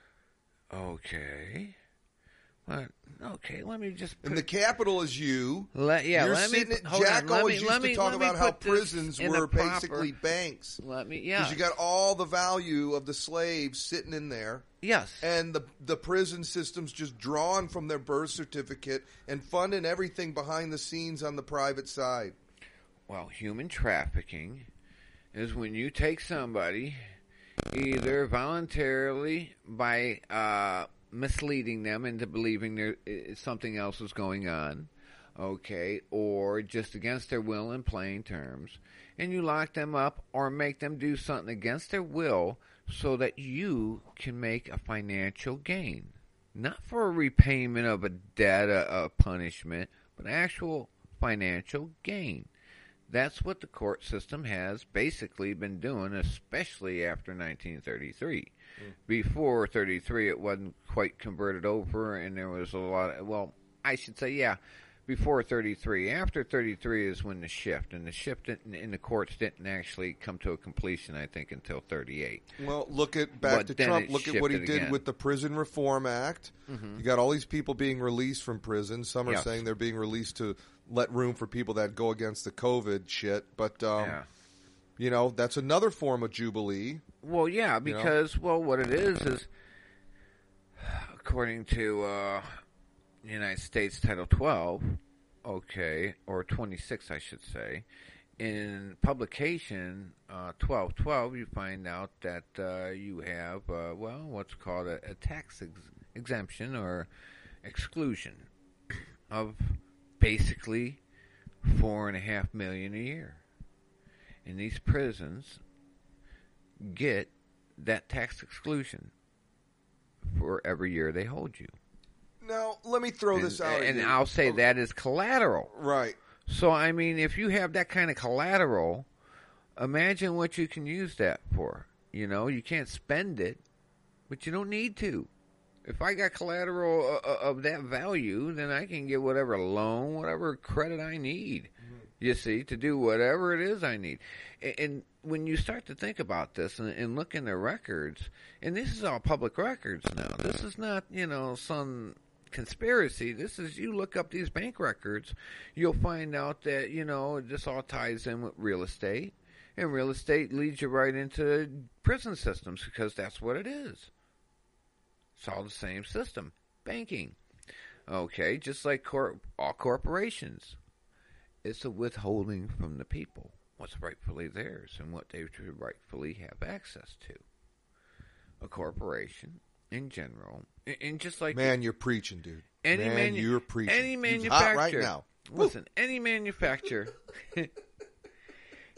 Okay. What? Okay, let me just And the capital is you. Let me hold Jack on, let always me- used let to me- talk let me about how put this prisons in were a proper- basically banks. Let me, Because you got all the value of the slaves sitting in there. yes. And the prison system's just drawing from their birth certificate and funding everything behind the scenes on the private side. Well, human trafficking is when you take somebody either voluntarily by misleading them into believing there something else is going on, okay, or just against their will in plain terms, and you lock them up or make them do something against their will so that you can make a financial gain. Not for a repayment of a debt, a punishment, but actual financial gain. That's what the court system has basically been doing, especially after 1933. Before 33, it wasn't quite converted over, and there was a lot of, well, I should say, before 33. After 33 is when the shift, and the shift in the courts didn't actually come to a completion, I think, until 38. Well, look at But to then Trump. it Look at what he shifted did again. with the Prison Reform Act. You got all these people being released from prison. Some are Yes. saying they're being released to let room for people that go against the COVID shit. But you know, that's another form of jubilee. Well, yeah, because, what it is, according to United States Title 12, okay, or 26, I should say, in publication 1212, you find out that you have, what's called a tax exemption or exclusion of basically $4.5 million a year. And these prisons get that tax exclusion for every year they hold you. Now, let me throw this out. And at you. I'll say that is collateral. Right. So, I mean, if you have that kind of collateral, imagine what you can use that for. You know, you can't spend it, but you don't need to. If I got collateral of that value, then I can get whatever loan, whatever credit I need, you see, to do whatever it is I need. And when you start to think about this and look in the records, and this is all public records now. This is not, some conspiracy. This is, you look up these bank records, you'll find out that, this all ties in with real estate. And real estate leads you right into prison systems because that's what it is. It's all the same system. Banking. Okay, just like all corporations. It's a withholding from the people what's rightfully theirs and what they should rightfully have access to. A corporation, in general, and just like... Man, you're preaching, dude. You're preaching. Any You're manufacturer... hot right now. Listen, any manufacturer...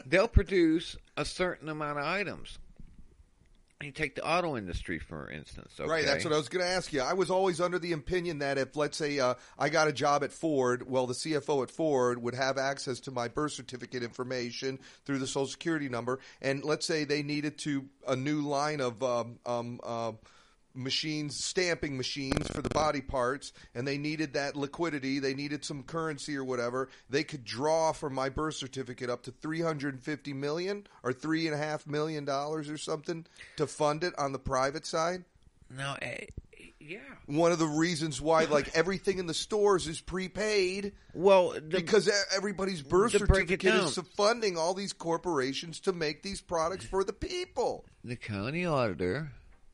they'll produce a certain amount of items. You take the auto industry, for instance. Okay? Right, that's what I was going to ask you. I was always under the opinion that if, let's say, I got a job at Ford, well, the CFO at Ford would have access to my birth certificate information through the Social Security number, and let's say they needed a new line of machines, stamping machines for the body parts, and they needed that liquidity, they needed some currency or whatever, they could draw from my birth certificate up to $350 million or $3.5 million or something to fund it on the private side. No, yeah. One of the reasons why, like, everything in the stores is prepaid. Well, because everybody's birth to break it certificate down, is funding all these corporations to make these products for the people. the county auditor,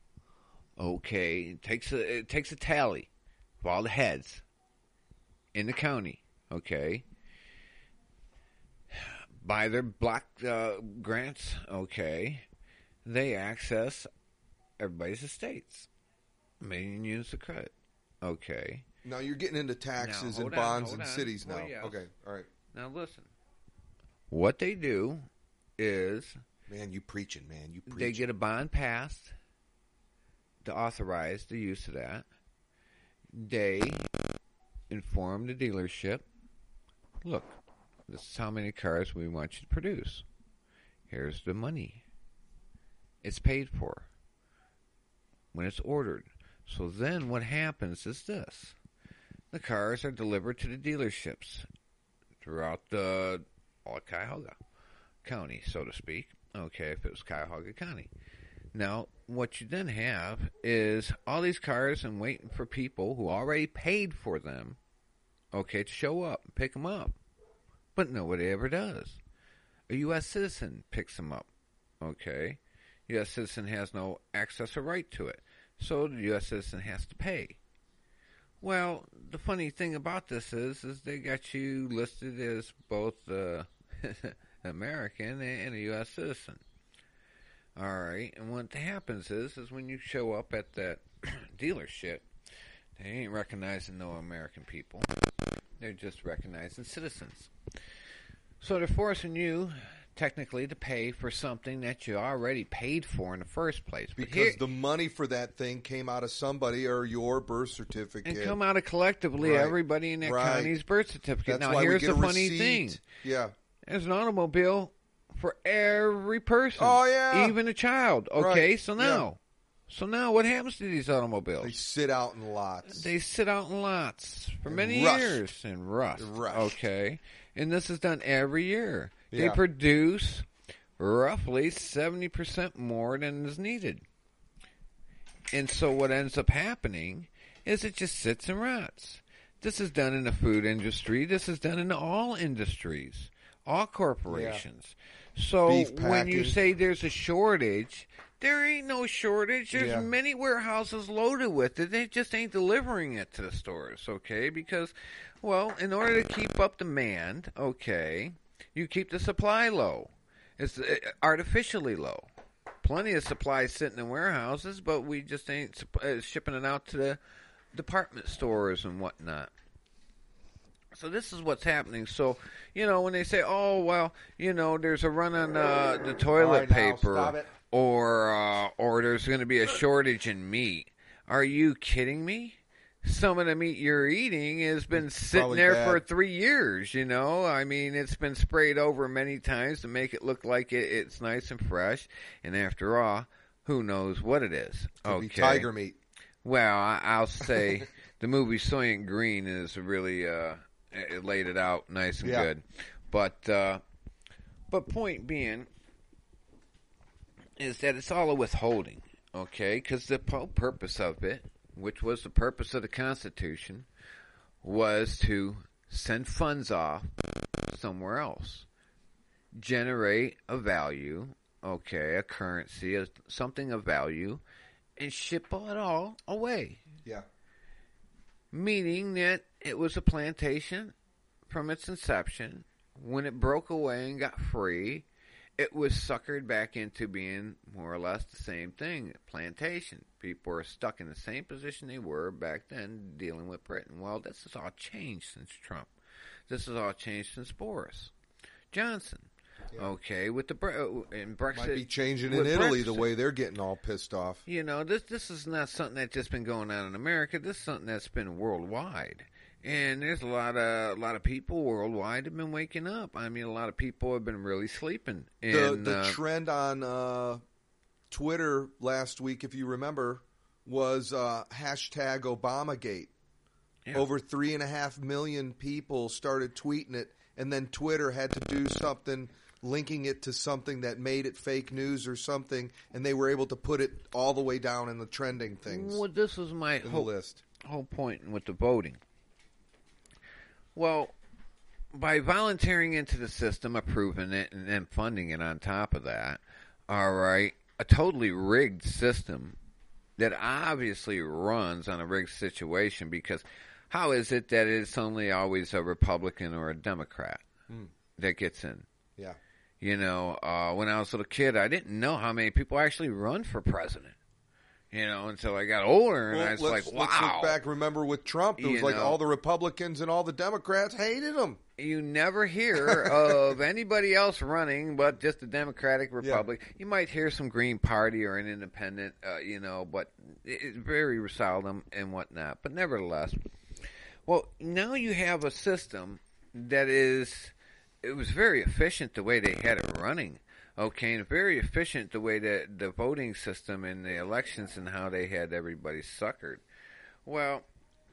it takes a tally of all the heads in the county, okay, by their block grants, okay, they access everybody's estates, million units of credit, okay. Now you're getting into taxes Now, and hold bonds on. and cities now. Well, yes. Okay, all right. Now listen, what they do is Man, you preaching, man. You preaching. they get a bond passed to authorize the use of that. They inform the dealership, look, this is how many cars we want you to produce. Here's the money. It's paid for when it's ordered. So then what happens is this. The cars are delivered to the dealerships throughout all Cuyahoga County, so to speak. Okay, if it was Cuyahoga County. Now, what you then have is all these cars and waiting for people who already paid for them, okay, to show up and pick them up. But nobody ever does. A U.S. citizen picks them up, okay? U.S. citizen has no access or right to it, so the U.S. citizen has to pay. Well, the funny thing about this is they got you listed as both American and a U.S. citizen. All right, and what happens is when you show up at that dealership, they ain't recognizing no American people. They're just recognizing citizens. So they're forcing you, technically, to pay for something that you already paid for in the first place. Because the money for that thing came out of somebody or your birth certificate. And come out of collectively everybody in that county's birth certificate. That's now, why here's we get the a funny receipt. thing. Yeah. There's an automobile for every person. Oh, yeah. Even a child. Okay, Right. so now what happens to these automobiles? They sit out in lots. They sit out in lots for many rust. years and rust. Rust. Okay, and this is done every year. They Yeah. produce roughly 70% more than is needed. And so what ends up happening is it just sits and rots. This is done in the food industry. This is done in all industries, all corporations. So Beef when you packing. say there's a shortage, there ain't no shortage. There's Yeah. many warehouses loaded with it. They just ain't delivering it to the stores, okay? Because, well, in order to keep up demand, okay, you keep the supply low. It's artificially low. Plenty of supply sitting in warehouses, but we just ain't shipping it out to the department stores and whatnot. So this is what's happening. So, when they say, oh, well, there's a run on the toilet All right, now, paper stop it. or there's going to be a shortage in meat. Are you kidding me? Some of the meat you're eating has been sitting probably there bad. for 3 years, I mean, it's been sprayed over many times to make it look like it's nice and fresh. And after all, who knows what it is? Could be tiger meat. Well, I'll say the movie Soylent Green is really it laid it out nice and Yeah. good. But point being is that it's all a withholding, okay? Because the purpose of it, which was the purpose of the Constitution, was to send funds off somewhere else, generate a value, okay, a currency, something of value, and ship it all away. Yeah. Meaning that it was a plantation from its inception. When it broke away and got free, it was suckered back into being more or less the same thing, a plantation. People were stuck in the same position they were back then dealing with Britain. Well, this has all changed since Trump. This has all changed since Boris Johnson. Okay, with the and Brexit Might be changing with in Italy the Brexit. way they're getting all pissed off. You know, this is not something that's just been going on in America. This is something that's been worldwide. And there's a lot of people worldwide have been waking up. I mean, a lot of people have been really sleeping. And, The trend on Twitter last week, if you remember, was hashtag Obamagate. Yeah. Over 3.5 million people started tweeting it, and then Twitter had to do something, linking it to something that made it fake news or something, and they were able to put it all the way down in the trending things. Well, this was my in the list. whole point with the voting. Well, by volunteering into the system, approving it, and then funding it on top of that, all right, a totally rigged system that obviously runs on a rigged situation, because how is it that it's only always a Republican or a Democrat that gets in? Yeah. You know, when I was a little kid, I didn't know how many people actually run for president. You know, until I got older, and Well, I was let's like, wow. look back. Remember with Trump, it was You like know. all the Republicans and all the Democrats hated him. You never hear of anybody else running but just the Democratic Republic. You might hear some Green Party or an independent, you know, but it's very seldom and whatnot. But nevertheless, well, now you have a system that it was very efficient the way they had it running. Okay, and very efficient the way that the voting system and the elections and how they had everybody suckered. Well,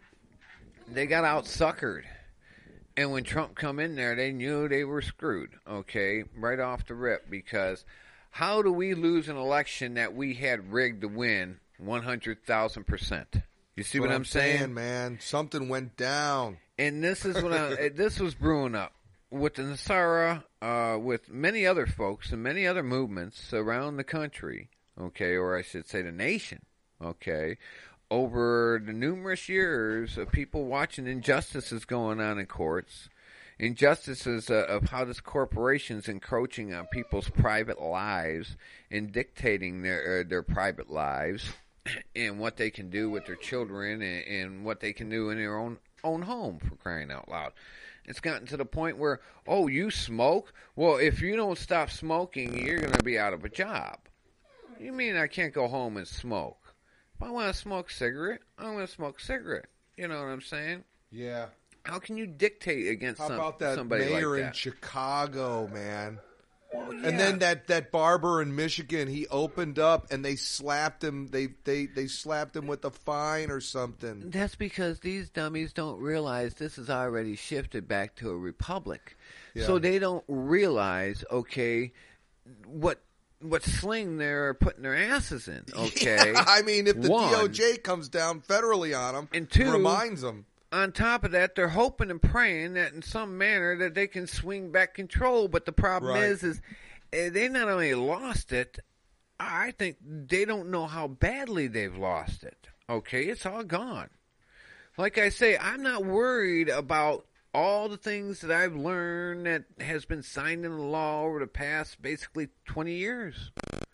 they got out suckered. And when Trump come in there, they knew they were screwed, okay, right off the rip. Because how do we lose an election that we had rigged to win 100,000%? You see what I'm saying? Man? Something went down. And this is what this was brewing up with the Nasara, with many other folks and many other movements around the country, okay, or I should say the nation, okay, over the numerous years of people watching injustices going on in courts, injustices of how this corporation's encroaching on people's private lives and dictating their private lives and what they can do with their children and what they can do in their own home, for crying out loud. It's gotten to the point where, oh, you smoke? Well, if you don't stop smoking, you're going to be out of a job. You mean I can't go home and smoke? If I want to smoke a cigarette, I'm going to smoke a cigarette. You know what I'm saying? Yeah. How can you dictate against How about that somebody mayor like in that? Chicago, man? Well, yeah. And then that barber in Michigan, he opened up and they slapped him. They slapped him with a fine or something. That's because these dummies don't realize this is already shifted back to a republic. Yeah. So they don't realize, okay, what sling they're putting their asses in, okay? Yeah, I mean, if the One. DOJ comes down federally on them, And two, reminds them. On top of that, they're hoping and praying that in some manner that they can swing back control. But the problem Right. is they not only lost it, I think they don't know how badly they've lost it. Okay, it's all gone. Like I say, I'm not worried about all the things that I've learned that has been signed into law over the past basically 20 years.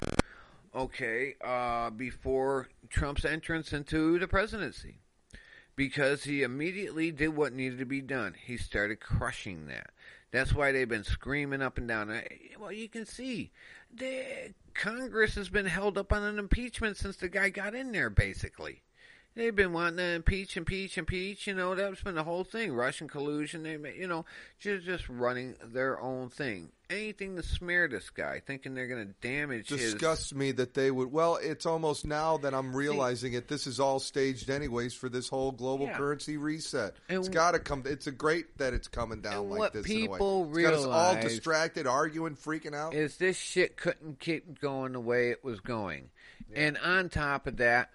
Okay, before Trump's entrance into the presidency. Because he immediately did what needed to be done. He started crushing that. That's why they've been screaming up and down. Well, you can see, Congress has been held up on an impeachment since the guy got in there, basically. They've been wanting to impeach. You know, that's been the whole thing. Russian collusion. Just running their own thing. Anything to smear this guy, thinking they're going to damage Disgusts me that they would. Well, it's almost now that I'm realizing it. This is all staged anyways for this whole global currency reset. It's got to come. It's great that it's coming down like this. And what people It's got us all realize distracted, arguing, freaking out. is this shit couldn't keep going the way it was going. And on top of that,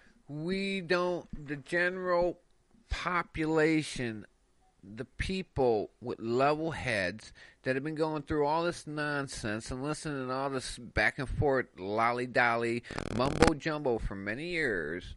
the general population, the people with level heads that have been going through all this nonsense and listening to all this back and forth lolly-dolly mumbo-jumbo for many years,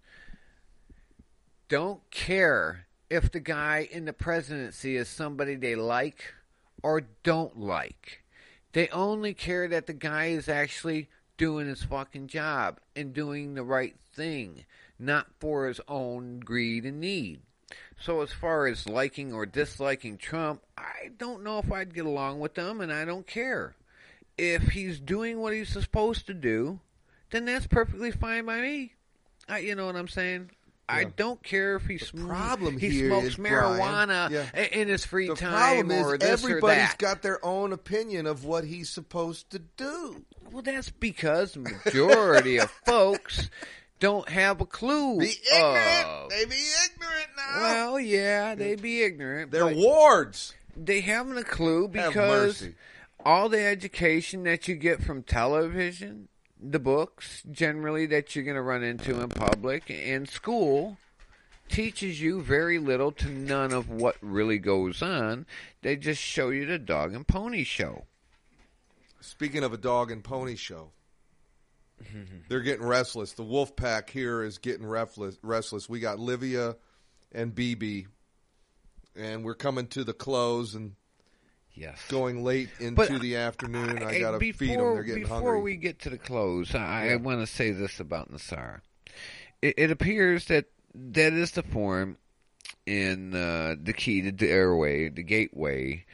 don't care if the guy in the presidency is somebody they like or don't like. They only care that the guy is actually doing his fucking job and doing the right thing, not for his own greed and need. So as far as liking or disliking Trump, I don't know if I'd get along with them, and I don't care. if he's doing what he's supposed to do, then that's perfectly fine by me. You know what I'm saying? Yeah. I don't care if he smokes marijuana in his free time. The problem is everybody's got their own opinion of what he's supposed to do. Well, that's because the majority of folks don't have a clue. Be ignorant. They be ignorant now. Well, yeah, they be ignorant. They're wards. They haven't a clue because all the education that you get from television, the books generally that you're going to run into in public and school teaches you very little to none of what really goes on. They just show you the dog and pony show. Speaking of a dog and pony show, they're getting restless. The wolf pack here is getting restless. We got Livia and BB, and we're coming to the close and going late into the afternoon. I got to feed them. They're getting hungry. Before we get to the close, I want to say this about Nassar. It appears that is the form in the key, the airway, the gateway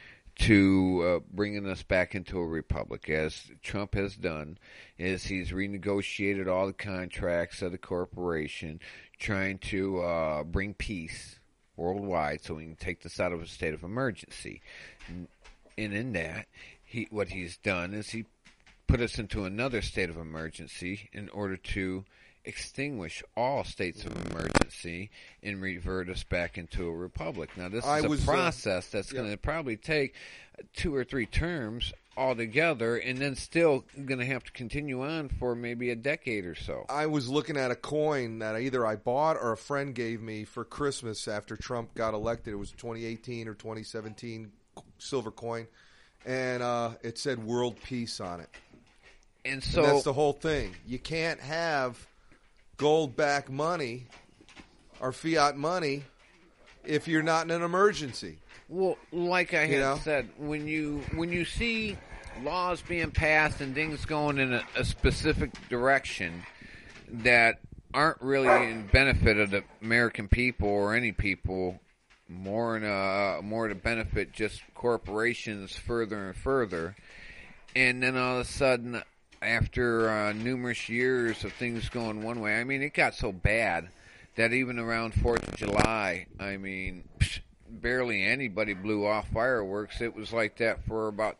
to bringing us back into a republic, as Trump has done, is he's renegotiated all the contracts of the corporation, trying to bring peace worldwide so we can take this out of a state of emergency. And in that, what he's done is he put us into another state of emergency in order to extinguish all states of emergency and revert us back into a republic. Now, this is a process that's going to probably take 2 or 3 terms altogether, and then still going to have to continue on for maybe a decade or so. I was looking at a coin that either I bought or a friend gave me for Christmas after Trump got elected. It was 2018 or 2017 silver coin, and it said world peace on it. And so that's the whole thing. You can't have gold-backed money or fiat money if you're not in an emergency. Well, like I had said, when you see laws being passed and things going in a specific direction that aren't really in benefit of the American people or any people, more to benefit just corporations further and further, and then all of a sudden, after numerous years of things going one way, I mean, it got so bad that even around 4th of July, I mean, barely anybody blew off fireworks. It was like that for about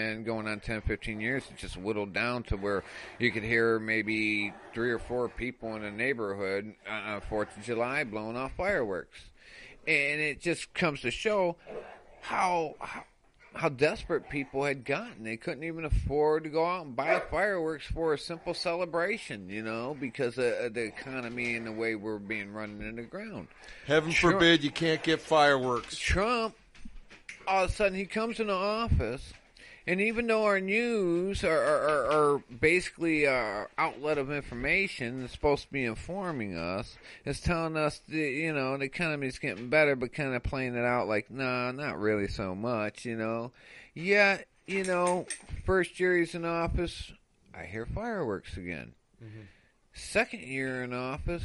15 years. It just whittled down to where you could hear maybe 3 or 4 people in a neighborhood on 4th of July blowing off fireworks. And it just comes to show how desperate people had gotten. They couldn't even afford to go out and buy fireworks for a simple celebration, because of the economy and the way we're being run into the ground. Heaven forbid you can't get fireworks. Trump, all of a sudden, he comes into office, and even though our news are basically our outlet of information, it's supposed to be informing us, it's telling us, the economy's getting better, but kind of playing it out like, nah, not really so much, Yet, first year he's in office, I hear fireworks again. Mm-hmm. Second year in office,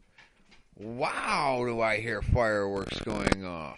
wow, do I hear fireworks going off.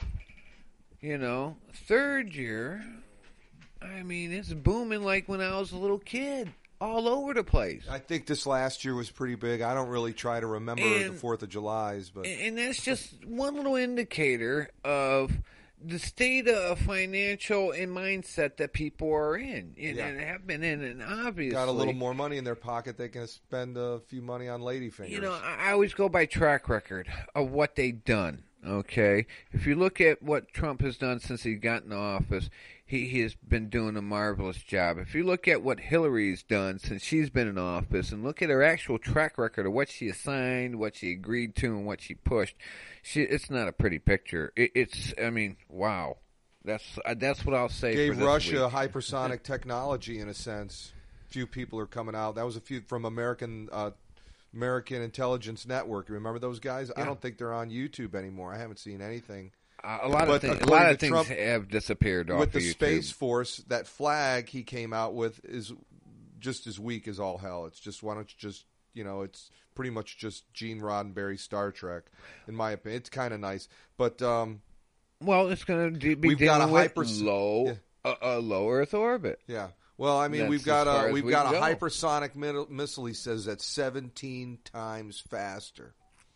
Third year, I mean, it's booming like when I was a little kid, all over the place. I think this last year was pretty big. I don't really try to remember the 4th of July's, but that's just one little indicator of the state of financial and mindset that people are in and have been in, and obviously got a little more money in their pocket. They can spend a few money on ladyfingers. I always go by track record of what they've done. Okay, if you look at what Trump has done since he got in office, he has been doing a marvelous job. If you look at what Hillary's done since she's been in office and look at her actual track record of what she assigned, what she agreed to, and what she pushed, it's not a pretty picture. I mean, wow. That's what I'll say. Gave for this Russia week. hypersonic technology in a sense. Few people are coming out. That was a few from American Intelligence Network. Remember those guys? Yeah. I don't think they're on YouTube anymore. I haven't seen anything. A lot of things Trump, have disappeared off with the YouTube. Space Force. That flag he came out with is just as weak as all hell. It's just it's pretty much just Gene Roddenberry Star Trek, in my opinion. It's kind of nice, but well, it's going to be dealing with low Earth orbit. Yeah, Well, I mean, That's we've got as far a as we've we got can a go. hypersonic missile. He says that's 17 times faster.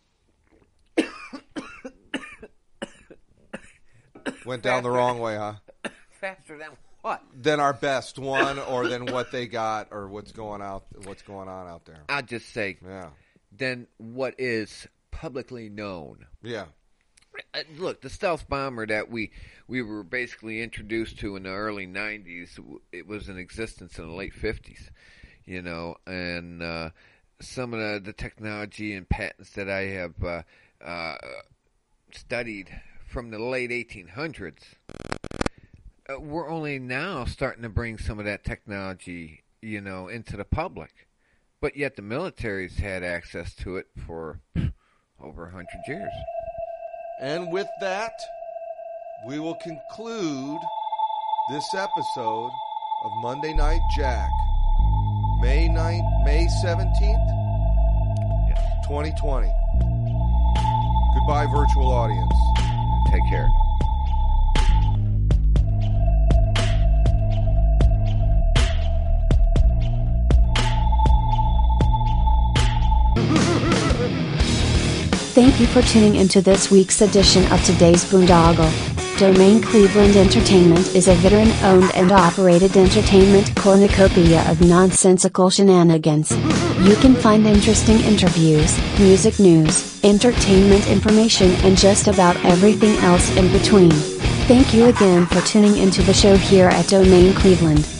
Went down the wrong way, huh? Faster than what? Than our best one, or than what they got, or what's going on out there. I'll just say, Yeah, than what is publicly known. yeah. Look, the stealth bomber that we were basically introduced to in the early 90s, it was in existence in the late 50s, you know, and some of the technology and patents that I have studied from the late 1800s, we're only now starting to bring some of that technology, you know, into the public. But yet the military's had access to it for over 100 years. And with that, we will conclude this episode of Monday Night Jack, May 17th, 2020. Goodbye, virtual audience. Take care. Thank you for tuning into this week's edition of Today's Boondoggle. Domain Cleveland Entertainment is a veteran-owned and operated entertainment cornucopia of nonsensical shenanigans. You can find interesting interviews, music news, entertainment information, and just about everything else in between. Thank you again for tuning into the show here at Domain Cleveland.